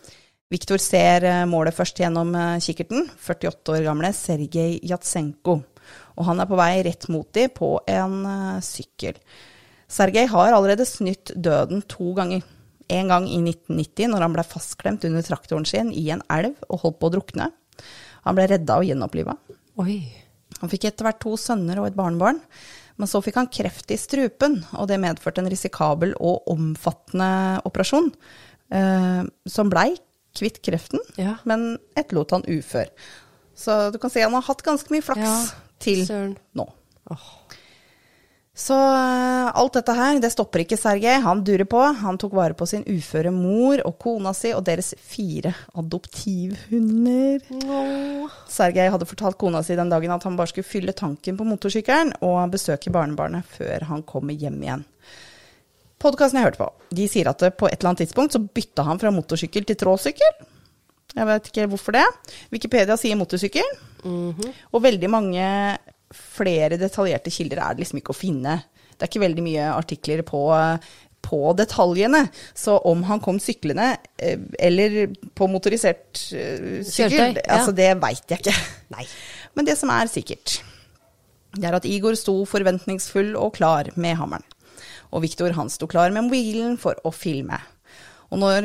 Speaker 3: Victor ser uh, målet først gjennom uh, kikkerten, førtiåtte år gamle Sergej Yatsenko. og han er på vei rett mot de på en uh, sykkel. Sergej har allerede snytt døden to ganger. En gang i nitten nitti, når han ble fastklemt under traktoren sin i en elv og holdt på å drukne. Han ble reddet og gjenopplivet.
Speaker 4: Oi.
Speaker 3: Han fikk etter hvert to sønner og et barnebarn, men så fikk han kreft i strupen, og det medførte en risikabel og omfattende operasjon, eh, som ble kvitt kreften,
Speaker 4: Ja.
Speaker 3: men etterlot han ufør. Så du kan si han har hatt ganske mye flaks
Speaker 4: Ja,
Speaker 3: til
Speaker 4: søren.
Speaker 3: nå.
Speaker 4: Åh.
Speaker 3: Så uh, alt dette her, det stopper ikke Sergej. Han durer på. Han tok vare på sin uføre mor og kona si og deres fire adoptivhunder.
Speaker 4: Åh.
Speaker 3: Sergej hadde fortalt kona si den dagen at han bare skulle fylle tanken på motorsykkelen og besøke barnebarnet før han kommer hjem igjen. Podcasten jeg hørte på, de sier at på et eller annet tidspunkt så bytta han fra motorsykkel til tråsykkel. Jeg vet ikke hvorfor det. Wikipedia sier motorsykkel.
Speaker 4: Mhm.
Speaker 3: Og veldig mange flere detaljerte kilder er det liksom ikke å finne. Det er ikke veldig mye artikler på, på detaljene. Så om han kom syklende, eh, eller på motorisert eh, sykkel,
Speaker 4: Kjørtøy, ja.
Speaker 3: altså det vet jeg ikke.
Speaker 4: Nei.
Speaker 3: Men det som er sikkert, det er at Igor sto forventningsfull og klar med hammeren. Og Viktor, han sto klar med mobilen for å filme. Og når...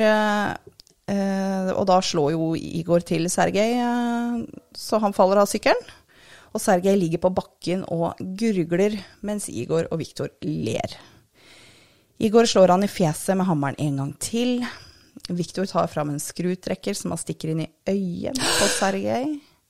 Speaker 3: Eh, og da slår jo Igor til Sergej, eh, så han faller av sykkelen. Og Sergej ligger på bakken og gurgler, mens Igor og Viktor ler. Igor slår han i fjeset med hammeren en gang til. Viktor tar fram en skrutrekker som han stikker inn i øyet på Sergej,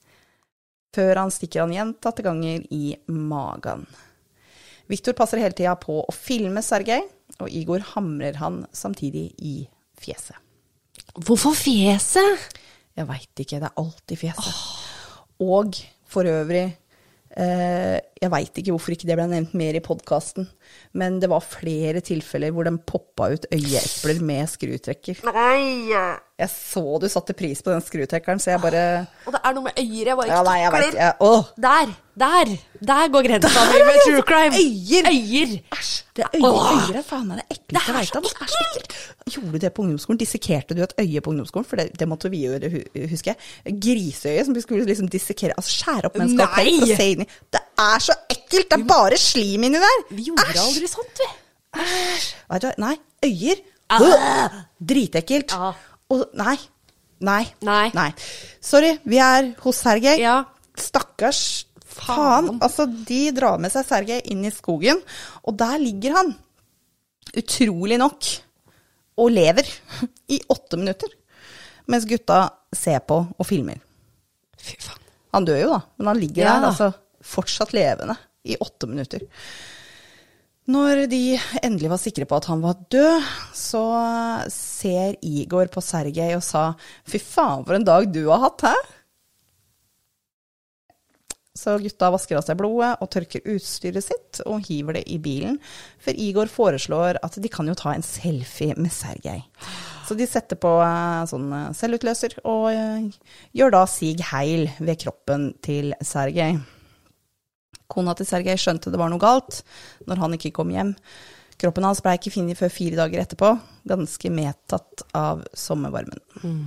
Speaker 3: før han stikker han gjentatte ganger i magen. Viktor passer hele tiden på å filme Sergej, og Igor hamrer han samtidig i fjeset.
Speaker 4: Hvorfor fjeset?
Speaker 3: Jeg vet ikke, det er alltid fjeset. Og for øvrig, eh, jeg vet ikke hvorfor ikke det ble nevnt mer i podcasten, men det var flere tilfeller hvor de poppa ut øyeepler med skrutrekker.
Speaker 4: Nei.
Speaker 3: Jeg så du satte pris på den skrutrekkeren, så jeg bare...
Speaker 4: Og det er noe med øyer jeg bare
Speaker 3: Ja,
Speaker 4: ikke
Speaker 3: nei, jeg vet,
Speaker 4: takler.
Speaker 3: jeg, åh,
Speaker 4: Der, der, der går grensa mi med true crime.
Speaker 3: øyer!
Speaker 4: Øyer.
Speaker 3: Æsj, det øye,
Speaker 4: Åh.
Speaker 3: øyer er faen meg det ekleste jeg vet om. Det er så ekkelt. Gjorde du det på ungdomsskolen? Dissekerte du et øye på ungdomsskolen? For det, det måtte vi gjøre, hu- husker jeg. Griseøye som vi skulle liksom dissekere, altså skjære opp med en skalpell
Speaker 4: Nei!
Speaker 3: for å se inn i. Det er så ekkelt, det er bare slim inni der.
Speaker 4: Vi gjorde
Speaker 3: Æsj.
Speaker 4: aldri sånt, vi.
Speaker 3: Vet du hva? Nei, øyer.
Speaker 4: Ah.
Speaker 3: Øh, Dritekkelt.
Speaker 4: Ja.
Speaker 3: Og nei, nei,
Speaker 4: Nei.
Speaker 3: nei. Sorry, vi er hos Sergej.
Speaker 4: Ja.
Speaker 3: Stakkars faen.
Speaker 4: Faen.
Speaker 3: Altså, de drar med seg Sergej inn i skogen, og der ligger han, utrolig nok, og lever i åtte minutter, mens gutta ser på og filmer.
Speaker 4: Fy faen.
Speaker 3: Han dør jo da, men han ligger
Speaker 4: Ja.
Speaker 3: der, altså, fortsatt levende i åtte minutter. Når de endelig var sikre på at han var død, så ser Igor på Sergej og sa, fy faen for en dag du har hatt, hæ? Så gutta vasker av seg blodet og tørker utstyret sitt og hiver det i bilen, for Igor foreslår at de kan jo ta en selfie med Sergej. Så de setter på eh, sånn eh, selvutløser og eh, gjør da sig heil ved kroppen til Sergej. Kona til Sergej skjønte det var noe galt når han ikke kom hjem. Kroppen hans ble ikke funnet før fire dager etterpå, ganske medtatt av sommervarmen.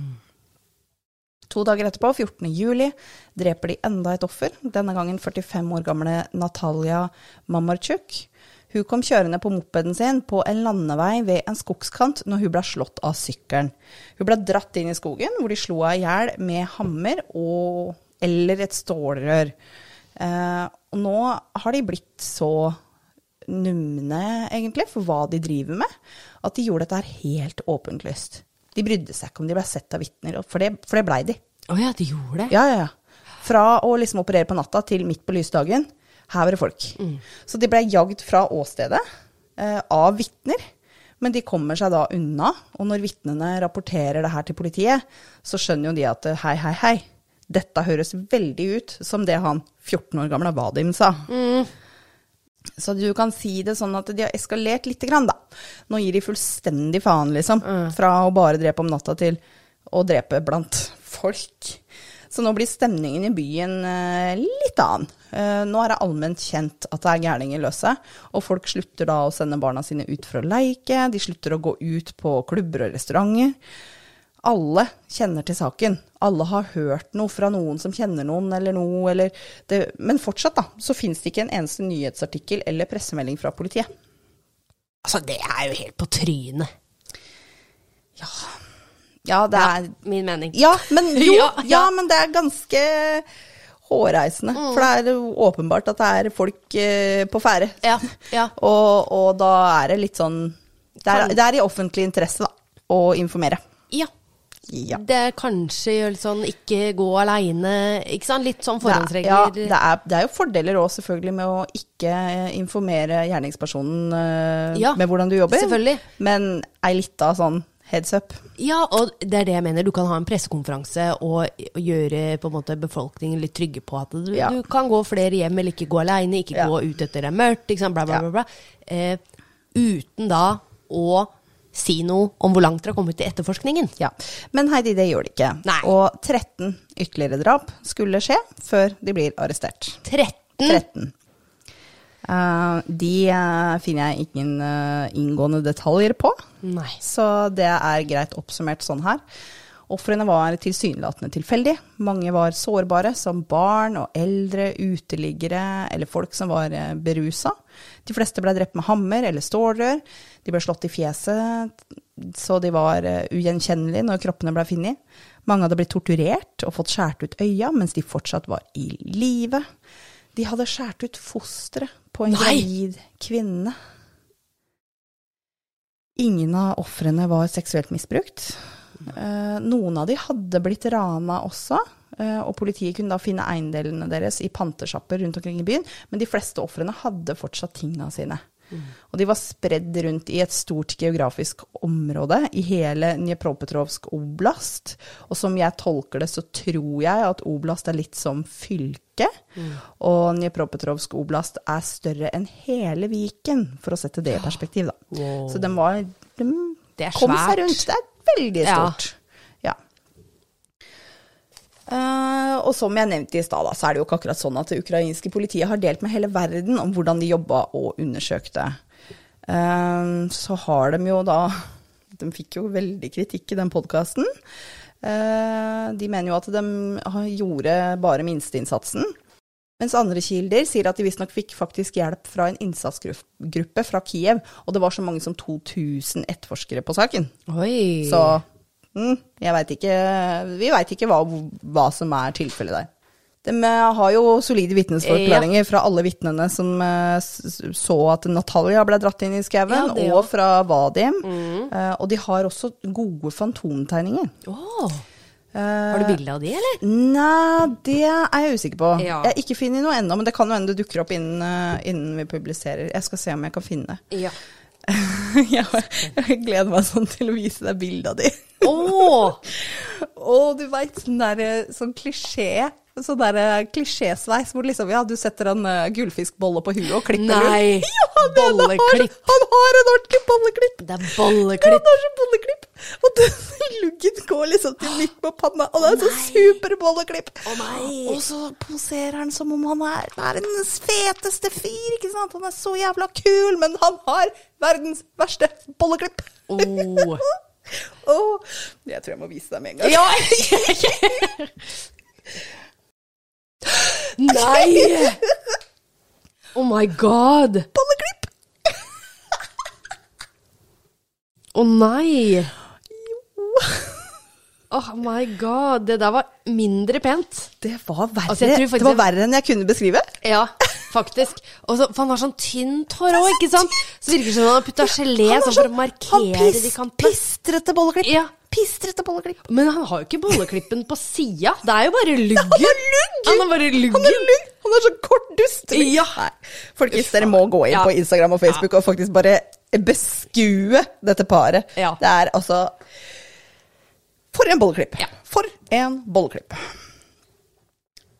Speaker 3: To dager etterpå, fjortende juli, dreper de enda et offer, denne gangen førtifem år gamle Natalia Mamarchuk. Hun kom kjørende på mopeden sin på en landevei ved en skogskant når hun ble slått av sykkelen. Hun ble dratt inn i skogen, hvor de slo av ihjel med hammer og, eller et stålrør. Eh, og nå har de blitt så numne, egentlig, for hva de driver med, at de gjorde dette her helt åpenlyst. De brydde seg ikke om de ble sett av vitner, for det, for det ble de.
Speaker 4: Åja, de gjorde det?
Speaker 3: Ja, ja, ja. Fra å liksom operere på natta til midt på lysdagen, her var det folk. Mm. Så de ble jagd fra åstedet eh, av vitner, men de kommer seg da unna, og når vitnene rapporterer det her til politiet, så skjønner jo de at hei, hei, hei, dette høres veldig ut som det han fjorten år gamle Vadim sa.
Speaker 4: Mm.
Speaker 3: Så du kan si det sånn at de har eskalert litt grann da. Nå gir de fullstendig faen liksom, mm. fra å bare drepe om natta til å drepe blant folk. Så nå blir stemningen i byen eh, litt annen. Eh, nå er det allment kjent at det er gærninger løse, og folk slutter da å sende barna sine ut for å leke, de slutter å gå ut på klubber og restauranter. Alle kjenner til saken. Alle har hørt noe fra noen som kjenner noen eller noe, eller det, men fortsatt da, så finnes det ikke en eneste nyhetsartikkel eller pressemelding fra politiet.
Speaker 4: Altså, det er jo helt på trynet.
Speaker 3: Ja, ja det er...
Speaker 4: Ja, min mening.
Speaker 3: Ja, men jo,
Speaker 4: ja, ja.
Speaker 3: ja, men det er ganske hårreisende, mm. for det er jo åpenbart at det er folk eh, på fære.
Speaker 4: Ja, ja.
Speaker 3: og, og da er det litt sånn, det er, det er i offentlig interesse da, å informere.
Speaker 4: Ja. Ja. Det er kanskje litt sånn, ikke gå alene, ikke sant? Litt sånn forhåndsregler.
Speaker 3: Ja, det er, det er jo fordeler også selvfølgelig med å ikke informere gjerningspersonen uh,
Speaker 4: ja,
Speaker 3: med hvordan du jobber.
Speaker 4: Selvfølgelig.
Speaker 3: Men ei litt av sånn heads up.
Speaker 4: Ja, og det er det jeg mener. Du kan ha en pressekonferanse og, og gjøre på en måte befolkningen litt trygge på at du, ja. du kan gå flere hjem, eller ikke gå alene, ikke ja. gå ut etter det mørkt, ikke sant? Bla, bla, bla, bla. Eh, uten da å si noe om hvor langt dere har kommet til etterforskningen.
Speaker 3: Ja, men Heidi, det gjør det ikke.
Speaker 4: Nei.
Speaker 3: Og tretten ytterligere drap skulle skje før de blir arrestert.
Speaker 4: tretten?
Speaker 3: tretten. Uh, de uh, finner jeg ingen uh, inngående detaljer på.
Speaker 4: Nei.
Speaker 3: Så det er greit oppsummert sånn her. Offrene var tilsynelatende tilfeldige. Mange var sårbare, som barn og eldre, uteliggere eller folk som var uh, berusa. De fleste ble drept med hammer eller stålrør. De ble slått i fjeset, så de var uh, ugjenkjennelige når kroppene ble funnet. Mange hadde blitt torturert og fått skjært ut øya mens de fortsatt var i live. De hadde skjært ut fosteret på en Nei. gravid kvinne. Ingen av offrene var seksuelt misbrukt. Eh, noen av de hadde blitt rana også, eh, og politiet kunne da finne eiendelene deres i panteshapper rundt omkring i byen, men de fleste offrene hadde fortsatt tingene sine. Mm. Og de var spredd rundt i et stort geografisk område i hele Dnepropetrovsk oblast. Og som jeg tolker det, så tror jeg at oblast er litt som fylke. Mm. Og Dnepropetrovsk oblast er større enn hele Viken, for å sette det i perspektiv da. Wow. Så den var, de
Speaker 4: det er
Speaker 3: kom
Speaker 4: svært.
Speaker 3: seg rundt. Det er veldig stort. Ja. Ja. Uh, og som jeg nevnte i stad, så er det jo ikke akkurat sånn at det ukrainske politiet har delt med hele verden om hvordan de jobbet og undersøkte. Uh, så har de jo da, de fikk jo veldig kritikk i den podcasten. Uh, de mener jo at de gjorde bare minsteinnsatsen. Mens andre kilder sier at de visst nok fikk faktisk hjelp fra en innsatsgruppe fra Kiev, og det var så mange som to tusen etterforskere på saken.
Speaker 4: Oi!
Speaker 3: Så mm, jeg vet ikke, vi vet ikke hva, hva som er tilfellet der. De har jo solide vittnesforklaringer ja. fra alle vittnene som uh, så at Natalia ble dratt inn i skaven, ja, og fra Vadim. Mm. Uh, og de har også gode fantomtegninger.
Speaker 4: Åh! Oh. Uh, har du bilde av de, eller?
Speaker 3: Nei, det er jeg usikker på.
Speaker 4: Ja.
Speaker 3: Jeg har ikke funnet noe enda, men det kan jo ende det dukker opp innen, uh, innen vi publiserer. Jeg skal se om jeg kan finne det.
Speaker 4: Ja.
Speaker 3: jeg, jeg gleder meg sånn til å vise deg bildet av de.
Speaker 4: Åh!
Speaker 3: Og du vet, sånn der, sånn klisjé, sånn der klisjésveis, hvor liksom, ja, du setter en uh, gullfiskbolle på huet og klipper rundt.
Speaker 4: Nei,
Speaker 3: ja,
Speaker 4: bolleklipp.
Speaker 3: Han, han har en ordentlig bolleklipp.
Speaker 4: Det er bolleklipp.
Speaker 3: Ja, han har sånn bolleklipp. Og den luggen går liksom til midt på panna, og det er sånn super bolleklipp.
Speaker 4: Å nei.
Speaker 3: Og så poserer han som om han er verdens feteste fyr, ikke sant? Han er så jævla kul, men han har verdens verste bolleklipp.
Speaker 4: Åh.
Speaker 3: Oh. Oh, jeg tror jeg må vise deg med en gang.
Speaker 4: Ja. Nei! Oh my god!
Speaker 3: Bolleklipp!
Speaker 4: Å oh nei!
Speaker 3: Jo.
Speaker 4: Oh my god, det der var mindre pent.
Speaker 3: Det var verre,
Speaker 4: altså, faktisk...
Speaker 3: det var verre enn jeg kunne beskrive.
Speaker 4: Ja, faktisk. Og så, for han har sånn tynt hår også, ikke sant? Så virker det som han har puttet gelé sånn for å markere de kantene.
Speaker 3: Pistrete bolleklipp.
Speaker 4: Ja.
Speaker 3: Pistrete bolleklipp.
Speaker 4: Men han har jo ikke bolleklippen på siden. Det er jo bare luggen.
Speaker 3: Han har luggen!
Speaker 4: Han har bare luggen.
Speaker 3: Han har luggen. Han er sånn kort dust.
Speaker 4: Ja.
Speaker 3: Nei. Folkens, dere må gå inn ja. på Instagram og Facebook ja. og faktisk bare beskue dette paret.
Speaker 4: Ja.
Speaker 3: Det er altså... For en bolleklipp.
Speaker 4: Ja.
Speaker 3: For en bolleklipp.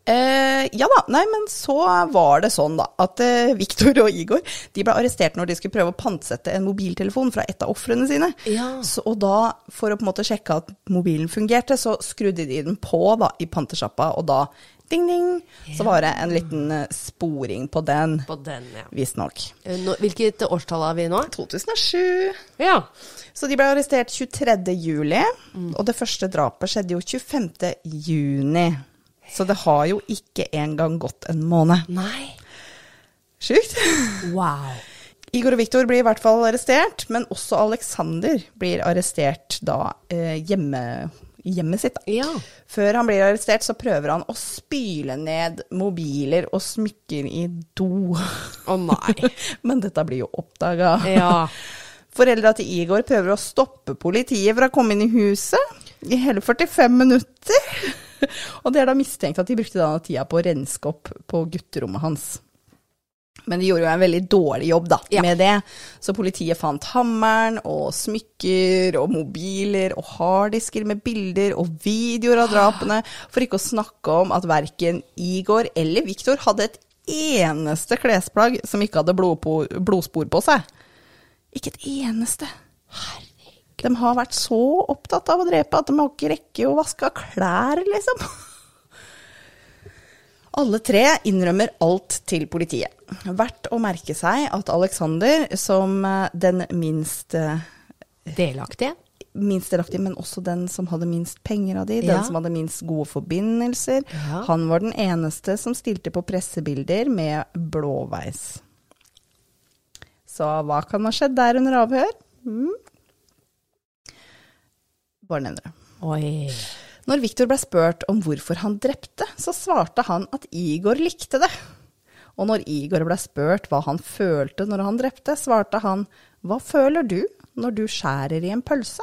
Speaker 3: Eh, ja da, nei, men så var det sånn da, at eh, Victor og Igor, de ble arrestert når de skulle prøve å pantsette en mobiltelefon fra et av offrene sine.
Speaker 4: Ja.
Speaker 3: Så, og da, for å på en måte sjekke at mobilen fungerte, så skrudde de den på da, i pantesjappa, og da, ding ding, ja. Så var det en liten uh, sporing på den.
Speaker 4: På den, ja.
Speaker 3: Visst nok.
Speaker 4: Nå, hvilket årstall er vi nå?
Speaker 3: to tusen og sju.
Speaker 4: Ja.
Speaker 3: Så de ble arrestert tjuetredje juli, mm. og det første drapet skjedde jo tjuefemte juni. Så det har jo ikke engang gått en måned.
Speaker 4: Nei.
Speaker 3: Sjukt.
Speaker 4: Wow.
Speaker 3: Igor og Victor blir i hvert fall arrestert, men også Alexander blir arrestert da eh, hjemme, hjemmet sitt. Da.
Speaker 4: Ja.
Speaker 3: Før han blir arrestert, så prøver han å spyle ned mobiler og smykker i do.
Speaker 4: Å oh, nei.
Speaker 3: Men dette blir jo oppdaget.
Speaker 4: Ja.
Speaker 3: Foreldra til Igor prøver å stoppe politiet fra å komme inn i huset i hele førtifem minutter. Og det er da mistenkt at de brukte denne tida på å renske opp på gutterommet hans. Men de gjorde jo en veldig dårlig jobb da, ja. Med det. Så politiet fant hammeren og smykker og mobiler og harddisker med bilder og videoer av drapene, for ikke å snakke om at hverken Igor eller Victor hadde et eneste klesplagg som ikke hadde blodpo- blodspor på seg. Ikke et eneste. Herregud. De har vært så opptatt av å drepe at de har ikke rekke å vaske klær, liksom. Alle tre innrømmer alt til politiet. Verdt å merke seg at Alexander, som den minst
Speaker 4: delaktige,
Speaker 3: minst delaktige, men også den som hadde minst penger av de,
Speaker 4: ja.
Speaker 3: Den som hadde minst gode forbindelser,
Speaker 4: ja.
Speaker 3: Han var den eneste som stilte på pressebilder med blåveis. Så hva kan ha skjedd der under avhør? Hmm. Bare nevner det.
Speaker 4: Oi.
Speaker 3: Når Victor ble spurt om hvorfor han drepte, så svarte han at Igor likte det. Og når Igor ble spurt hva han følte når han drepte, svarte han, hva føler du når du skjærer i en pølse?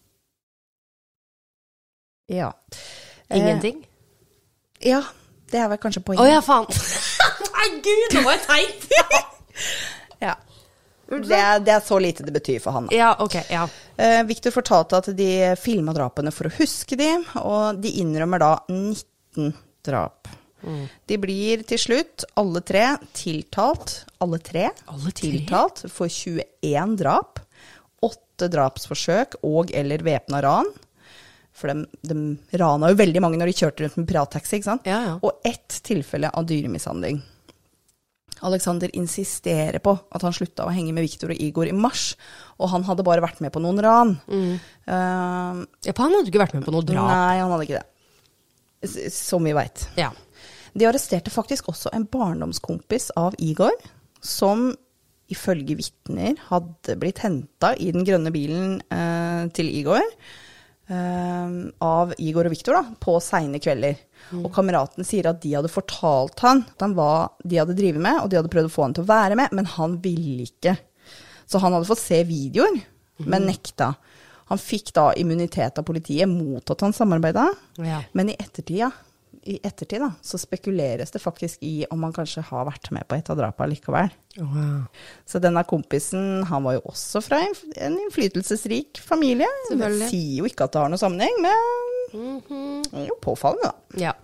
Speaker 3: Ja.
Speaker 4: Ingenting?
Speaker 3: Eh, ja, det er vel kanskje poenget.
Speaker 4: Å ja, faen. Nei, Gud, det var jo teit.
Speaker 3: Ja. Ja. Det er, det er så lite det betyr for han. Da.
Speaker 4: Ja, ok, ja.
Speaker 3: Eh, Victor fortalte at de filmet drapene for å huske de, og de innrømmer da nitten drap. Mm. De blir til slutt, alle tre, tiltalt, alle tre,
Speaker 4: alle tre?
Speaker 3: tiltalt for tjueen drap, åtte drapsforsøk og eller væpnet ran. For de, de rana jo veldig mange når de kjørte rundt med pirattaxi, ikke sant?
Speaker 4: Ja, ja.
Speaker 3: Og ett tilfelle av dyremishandling. Alexander insisterer på at han slutta å henge med Victor og Igor i mars, og han hadde bare vært med på noen ran. Mm. Uh,
Speaker 4: ja, for han hadde ikke vært med på noe drap.
Speaker 3: Nei, han hadde ikke det. Som vi vet.
Speaker 4: Ja.
Speaker 3: De arresterte faktisk også en barndomskompis av Igor, som ifølge vitner hadde blitt hentet i den grønne bilen uh, til Igor, uh, av Igor og Victor da, på sene kvelder. Mm. Og kameraten sier at de hadde fortalt han hva de hadde drivet med, og de hadde prøvd å få han til å være med, men han ville ikke. Så han hadde fått se videoer, mm. men nekta. Han fikk da immunitet av politiet mot at han samarbeidet,
Speaker 4: ja.
Speaker 3: Men i ettertid, ja, i ettertid da, så spekuleres det faktisk i om han kanskje har vært med på et av drapene likevel.
Speaker 4: Wow.
Speaker 3: Så denne kompisen, han var jo også fra en innflytelsesrik familie. Det sier jo ikke at det har noe sammenheng, men mm-hmm. jo påfallende da.
Speaker 4: Ja.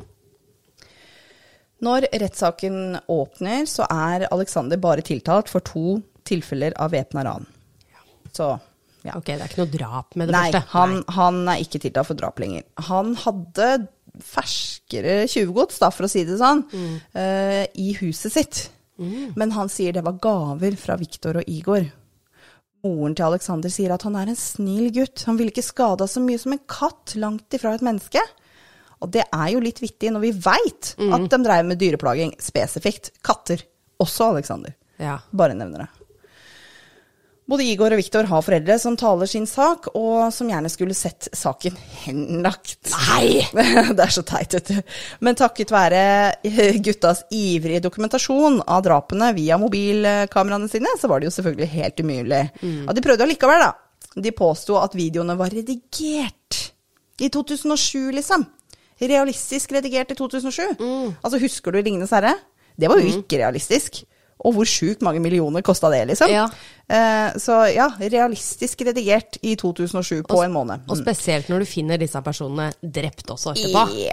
Speaker 3: Når rettssaken åpner, så er Alexander bare tiltalt for to tilfeller av væpnet ran. Ja. Så, ja.
Speaker 4: Ok, det er ikke noe drap med det
Speaker 3: Nei,
Speaker 4: første.
Speaker 3: Han, Nei, han er ikke tiltalt for drap lenger. Han hadde ferskere tjuvgods, da, for å si det sånn, mm. uh, i huset sitt. Mm. Men han sier det var gaver fra Victor og Igor. Moren til Alexander sier at han er en snill gutt. Han vil ikke skade så mye som en katt langt ifra et menneske. Og det er jo litt vittig når vi vet mm. at de drev med dyreplaging spesifikt. Katter. Også Alexander.
Speaker 4: Ja.
Speaker 3: Bare nevner det. Både Igor og Victor har foreldre som taler sin sak, og som gjerne skulle sett saken henlagt.
Speaker 4: Nei!
Speaker 3: Det er så teit, vet du. Men takket være guttas ivrige dokumentasjon av drapene via mobilkameraene sine, så var det jo selvfølgelig helt umulig. Mm. Ja, de prøvde allikevel da. De påstod at videoene var redigert i to tusen og sju, liksom. Realistisk redigert i to tusen og sju. Mm. Altså, husker du Ringenes Herre? Det var jo mm. ikke realistisk. Og hvor sjukt mange millioner kostet det, liksom.
Speaker 4: Ja.
Speaker 3: Eh, så ja, realistisk redigert i to tusen og sju på
Speaker 4: og,
Speaker 3: en måned. Mm.
Speaker 4: Og spesielt når du finner disse personene drept også etterpå.
Speaker 3: Yeah.
Speaker 4: Ja.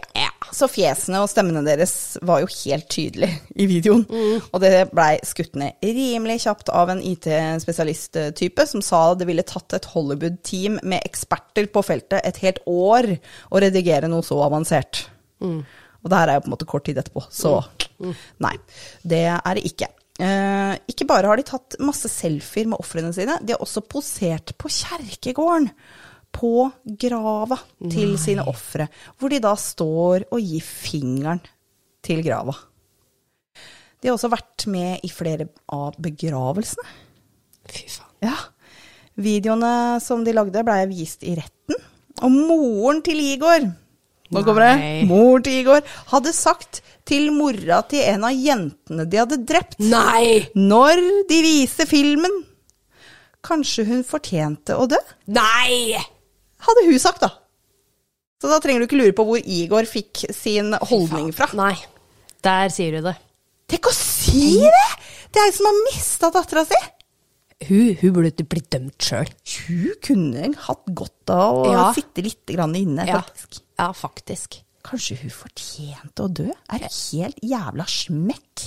Speaker 3: Så fjesene og stemmene deres var jo helt tydelige i videoen. Mm. Og det ble skutt ned rimelig kjapt av en I T-spesialist-type som sa det ville tatt et Hollywood-team med eksperter på feltet et helt år å redigere noe så avansert. Mm. Og det her er jo på en måte kort tid etterpå, så mm. nei, det er det ikke. Eh, ikke bare har de tatt masse selfier med offrene sine, de har også posert på kjerkegården. På grava til Nei. Sine offre, hvor de da står og gir fingeren til grava. De har også vært med i flere av begravelsene.
Speaker 4: Fy faen.
Speaker 3: Ja. Videoene som de lagde ble vist i retten, og moren til Igor, nå kommer det, mor til Igor, hadde sagt til mora til en av jentene de hadde drept.
Speaker 4: Nei!
Speaker 3: Når de viser filmen, kanskje hun fortjente å dø?
Speaker 4: Nei!
Speaker 3: Hadde hun sagt da. Så da trenger du ikke lure på hvor Igor fikk sin holdning fra.
Speaker 4: Nei, der sier du det.
Speaker 3: Tenk å si det! Det er jeg som har mistet datteren sin.
Speaker 4: Hun, hun burde blitt dømt selv.
Speaker 3: Hun kunne hatt godt av å ja. Sitte litt grann inne,
Speaker 4: ja.
Speaker 3: faktisk.
Speaker 4: Ja, faktisk.
Speaker 3: Kanskje hun fortjente å dø? Er det helt jævla smekk?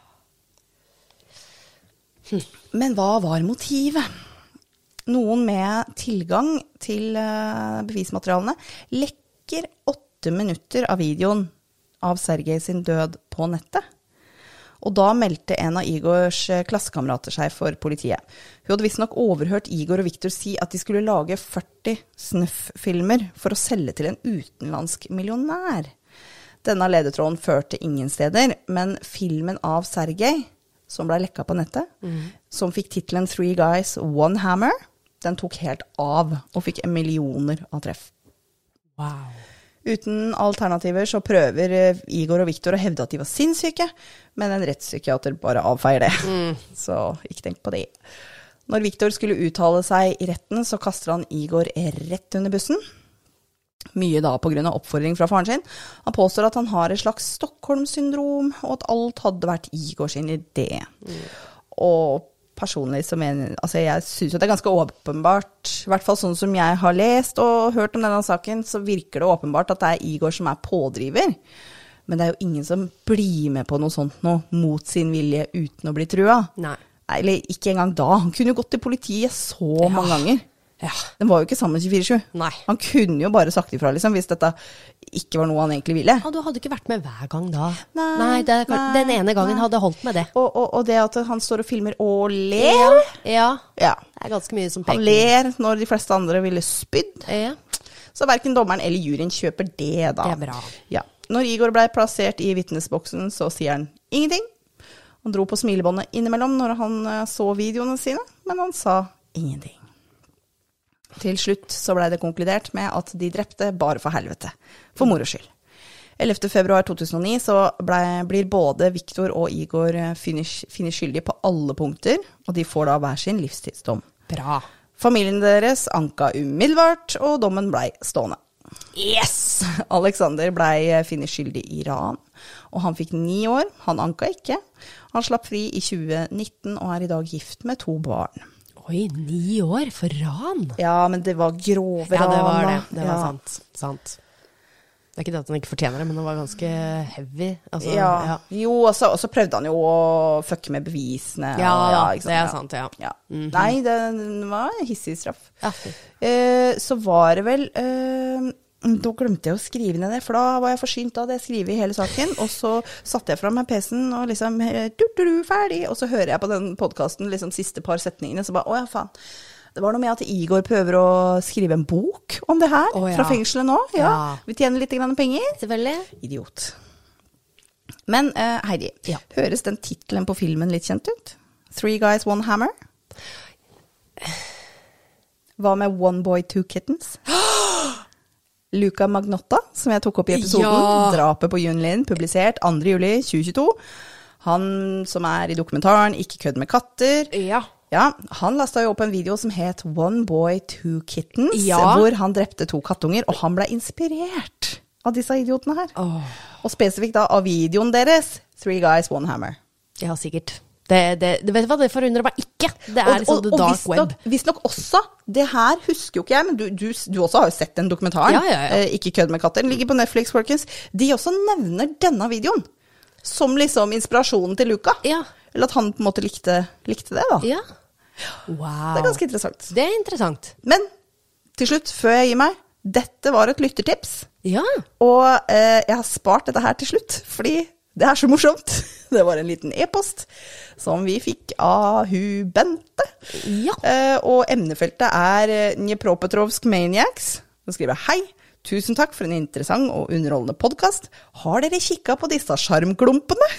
Speaker 3: Hm. Men hva var motivet? Noen med tilgang til bevismaterialene lekker åtte minutter av videoen av Sergej sin død på nettet. Og da meldte en av Igors klassekamerater seg for politiet. Hun hadde visst nok overhørt Igor og Victor si at de skulle lage førti snuff-filmer for å selge til en utenlandsk millionær. Denne ledetråden førte ingen steder, men filmen av Sergej, som ble lekket på nettet, mm. som fikk titelen Three Guys, One Hammer, den tok helt av og fikk millioner av treff.
Speaker 4: Wow.
Speaker 3: Uten alternativer så prøver Igor og Victor å hevde at de var sinnssyke, men en rettspsykiater bare avfeier det. Mm. Så ikke tenk på det. Når Victor skulle uttale seg i retten, så kaster han Igor rett under bussen. Mye da på grunn av oppfordring fra faren sin. Han påstår at han har et slags Stockholm-syndrom, og at alt hadde vært Igor sin idé. Mm. Og personlig så mener, altså jeg synes at det er ganske åpenbart, i hvert fall sånn som jeg har lest og hørt om denne saken, så virker det åpenbart at det er Igor som er pådriver. Men det er jo ingen som blir med på noe sånt nå, mot sin vilje uten å bli trua.
Speaker 4: Nei.
Speaker 3: Eller ikke engang da. Han kunne jo gått til politiet så
Speaker 4: ja.
Speaker 3: Mange ganger.
Speaker 4: Ja.
Speaker 3: Den var jo ikke sammen tjuefire sju.
Speaker 4: Nei.
Speaker 3: Han kunne jo bare sagt ifra, liksom, hvis dette ikke var noe han egentlig ville.
Speaker 4: Ja, du hadde ikke vært med hver gang da.
Speaker 3: Nei,
Speaker 4: nei, det,
Speaker 3: nei
Speaker 4: den ene gangen nei. Hadde holdt med det.
Speaker 3: Og, og, og det at han står og filmer og ler.
Speaker 4: Ja,
Speaker 3: ja.
Speaker 4: Det er ganske mye som peker.
Speaker 3: Han ler når de fleste andre ville spydd.
Speaker 4: Ja.
Speaker 3: Så hverken dommeren eller juryen kjøper det da.
Speaker 4: Det er bra.
Speaker 3: Ja. Når Igor ble plassert i vittnesboksen, så sier han ingenting. Han dro på smilebåndet innimellom når han så videoene sine, men han sa ingenting. Til slutt så ble det konkludert med at de drepte bare for helvete, for moro skyld. ellevte februar to tusen og ni så ble, blir både Victor og Igor finner skyldige på alle punkter, og de får da hver sin livstidsdom.
Speaker 4: Bra.
Speaker 3: Familien deres anka umiddelbart, og dommen ble stående.
Speaker 4: Yes!
Speaker 3: Alexander ble finnet skyldig i ran, og han fikk ni år, han anka ikke. Han slapp fri i tjue nitten og er i dag gift med to barn.
Speaker 4: Oi, ni år for ran?
Speaker 3: Ja, men det var grove ran.
Speaker 4: Ja, det var det. Det var
Speaker 3: ja.
Speaker 4: sant. sant. Det er ikke det at han ikke fortjener det, men det var ganske heavy. Altså,
Speaker 3: ja.
Speaker 4: ja.
Speaker 3: Jo, og så, og så prøvde han jo å fucke med bevisene.
Speaker 4: Ja,
Speaker 3: og, ja
Speaker 4: det er sant, ja.
Speaker 3: ja.
Speaker 4: Mm-hmm.
Speaker 3: Nei, det var en hissig straff.
Speaker 4: Ja.
Speaker 3: Eh, så var det vel... Eh, da glemte jeg å skrive ned det, for da var jeg forsynt av det jeg skriver i hele saken, og så satte jeg frem med P C-en og liksom, du, du, du, ferdig, og så hører jeg på den podcasten liksom siste par setningene, så bare, åja faen, det var noe med at Igor prøver å skrive en bok om det her, oh, ja. Fra fengselet nå, ja. Ja. Vi tjener litt grann penger.
Speaker 4: Selvfølgelig.
Speaker 3: Idiot. Men uh, Heidi, ja. Høres den titelen på filmen litt kjent ut? Three Guys, One Hammer? Hva med One Boy, Two Kittens? Luca Magnotta, som jeg tok opp i episoden, ja. Drapet på Yun Lin, publisert andre juli tjue tjueto. Han som er i dokumentaren Ikke kødd med katter.
Speaker 4: Ja.
Speaker 3: Ja, han lastet jo opp en video som het One Boy, Two Kittens,
Speaker 4: ja.
Speaker 3: Hvor han drepte to kattunger, og han ble inspirert av disse idiotene her.
Speaker 4: Oh.
Speaker 3: Og spesifikt da av videoen deres, Three Guys, One Hammer.
Speaker 4: Ja, sikkert. Det, det, det, vet du hva, det forundrer meg ikke. Det er
Speaker 3: Og,
Speaker 4: liksom
Speaker 3: og,
Speaker 4: the
Speaker 3: og
Speaker 4: dark
Speaker 3: visst nok,
Speaker 4: web.
Speaker 3: visst nok også, det her husker jo ikke jeg, men du, du, du også har jo sett den dokumentaren.
Speaker 4: Ja, ja, ja.
Speaker 3: Eh, ikke kødd med katter, den ligger på Netflix, folkens. De også nevner denne videoen som liksom inspirasjonen til Luca.
Speaker 4: Ja.
Speaker 3: Eller at han på en måte likte, likte det da.
Speaker 4: Ja. Wow.
Speaker 3: Det er ganske interessant.
Speaker 4: Det er interessant.
Speaker 3: Men til slutt, før jeg gir meg, dette var et lyttertips.
Speaker 4: Ja.
Speaker 3: Og eh, jeg har spart dette her til slutt, fordi det er så morsomt. Det var en liten e-post som vi fikk av hun Bente.
Speaker 4: Ja.
Speaker 3: Eh, og emnefeltet er eh, Dnepropetrovsk Maniacs. Hun skriver, hei, tusen takk for en interessant og underholdende podcast. Har dere kikket på disse skjermklumpene?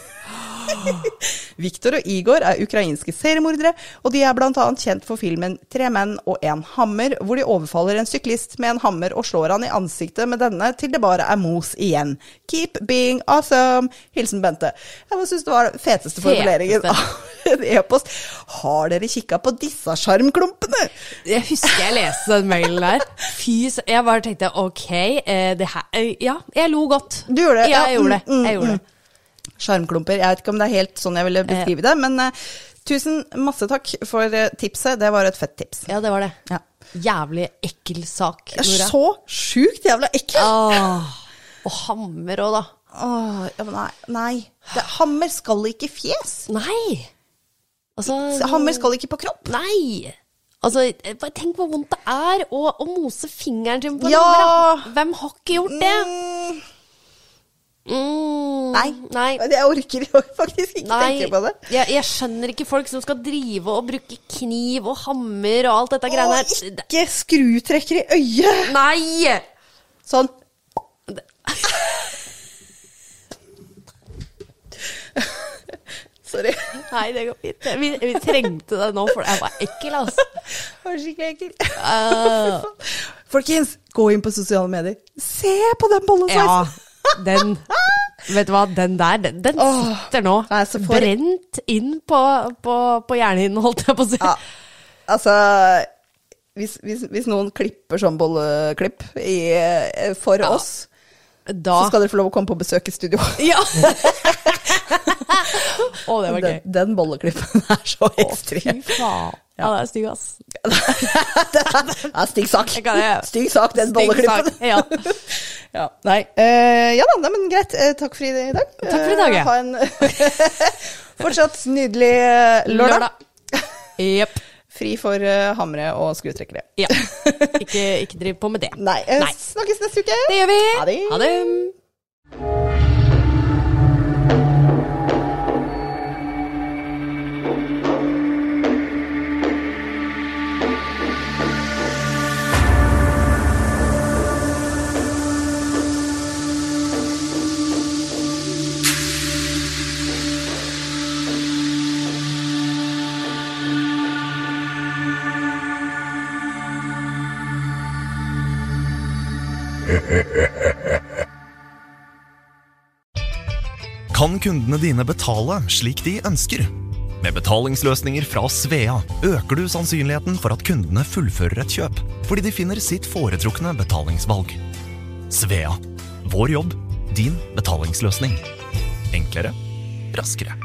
Speaker 3: Viktor og Igor er ukrainske seriemordere, og de er blant annet kjent for filmen Tre menn og en hammer, hvor de overfaller en syklist med en hammer og slår han i ansiktet med denne til det bare er mos igjen. Keep being awesome! Hilsen Bente. Jeg synes det var den feteste formuleringen av en e-post. Har dere kikket på disse skjermklumpene?
Speaker 4: Jeg husker jeg leste den mailen der. Fy, så- jeg bare tenkte, ok, eh, det her, eh, ja, jeg lo godt.
Speaker 3: Du gjorde det?
Speaker 4: Ja,
Speaker 3: Ja,
Speaker 4: jeg gjorde det.
Speaker 3: mm,
Speaker 4: Jeg gjorde
Speaker 3: mm,
Speaker 4: det.
Speaker 3: Skjermklumper. Jeg vet ikke om det er helt sånn jeg ville beskrive det, men uh, tusen masse takk for uh, tipset. Det var et fett tips.
Speaker 4: Ja, det var det.
Speaker 3: Ja.
Speaker 4: Jævlig ekkel sak,
Speaker 3: Det er
Speaker 4: Nora.
Speaker 3: så sjukt jævla ekkelt.
Speaker 4: Åh, og hammer også da.
Speaker 3: Åh, ja, men nei, nei. Det, hammer skal ikke i fjes.
Speaker 4: Nei. Altså,
Speaker 3: Hammer skal ikke på kropp.
Speaker 4: Nei. Altså, bare tenk hvor vondt det er å, å mose fingeren sin på en
Speaker 3: Ja.
Speaker 4: hammer, da. Hvem har ikke gjort det?
Speaker 3: Mm,
Speaker 4: Mm,
Speaker 3: nei.
Speaker 4: Nei.
Speaker 3: Jeg orker jo faktisk ikke
Speaker 4: Nei,
Speaker 3: tenke på det.
Speaker 4: jeg, jeg skjønner ikke folk som skal drive og bruke kniv og hammer og alt dette greiene
Speaker 3: Åh,
Speaker 4: her.
Speaker 3: ikke skrutrekker i øyet.
Speaker 4: Nei!
Speaker 3: Sånn. Sorry.
Speaker 4: Nei, det går fint. Vi, vi trengte det nå, for det var ekkel, altså.
Speaker 3: Det var skikkelig ekkelt.
Speaker 4: Uh,
Speaker 3: Folkens, gå inn på sosiale medier. Se på den bollesveisen.
Speaker 4: ja, den, vet du hva, den der, den, den
Speaker 3: Åh,
Speaker 4: sitter nå
Speaker 3: nei, så for-
Speaker 4: brent inn på, på, på hjernen, holdt jeg på å si.
Speaker 3: Ja, altså hvis, hvis, hvis noen klipper sånn bolleklipp i, for
Speaker 4: Ja.
Speaker 3: oss,
Speaker 4: Da,
Speaker 3: så skal dere få lov å komme på besøk i studio.
Speaker 4: ja. Å, det var gøy.
Speaker 3: Den, den bolleklippen er så
Speaker 4: Fy
Speaker 3: ekstrem.
Speaker 4: faen. Ja, det er stygg, ass.
Speaker 3: Det er stygg sak.
Speaker 4: Jeg kan det.
Speaker 3: Stygg sak, den
Speaker 4: Stygg
Speaker 3: bolleklippen.
Speaker 4: sak, ja.
Speaker 3: Ja, nei. Eh, ja da, nei, men greit. Eh, takk for i dag.
Speaker 4: Takk for i dag, ja.
Speaker 3: Eh, ha en fortsatt nydelig eh, lørdag.
Speaker 4: Jepp.
Speaker 3: Fri for eh, hamre og skrutrekkere.
Speaker 4: Ja. Ikke, ikke driv på med det.
Speaker 3: Nei, eh,
Speaker 4: Nei.
Speaker 3: snakkes neste uke.
Speaker 4: Det gjør vi.
Speaker 3: Ha det.
Speaker 4: Ha det.
Speaker 2: Kan kundene dine betale slik de ønsker? Med betalingsløsninger fra Svea øker du sannsynligheten for at kundene fullfører et kjøp, fordi de finner sitt foretrukne betalingsvalg. Svea. Vår jobb, din betalingsløsning. Enklere, raskere.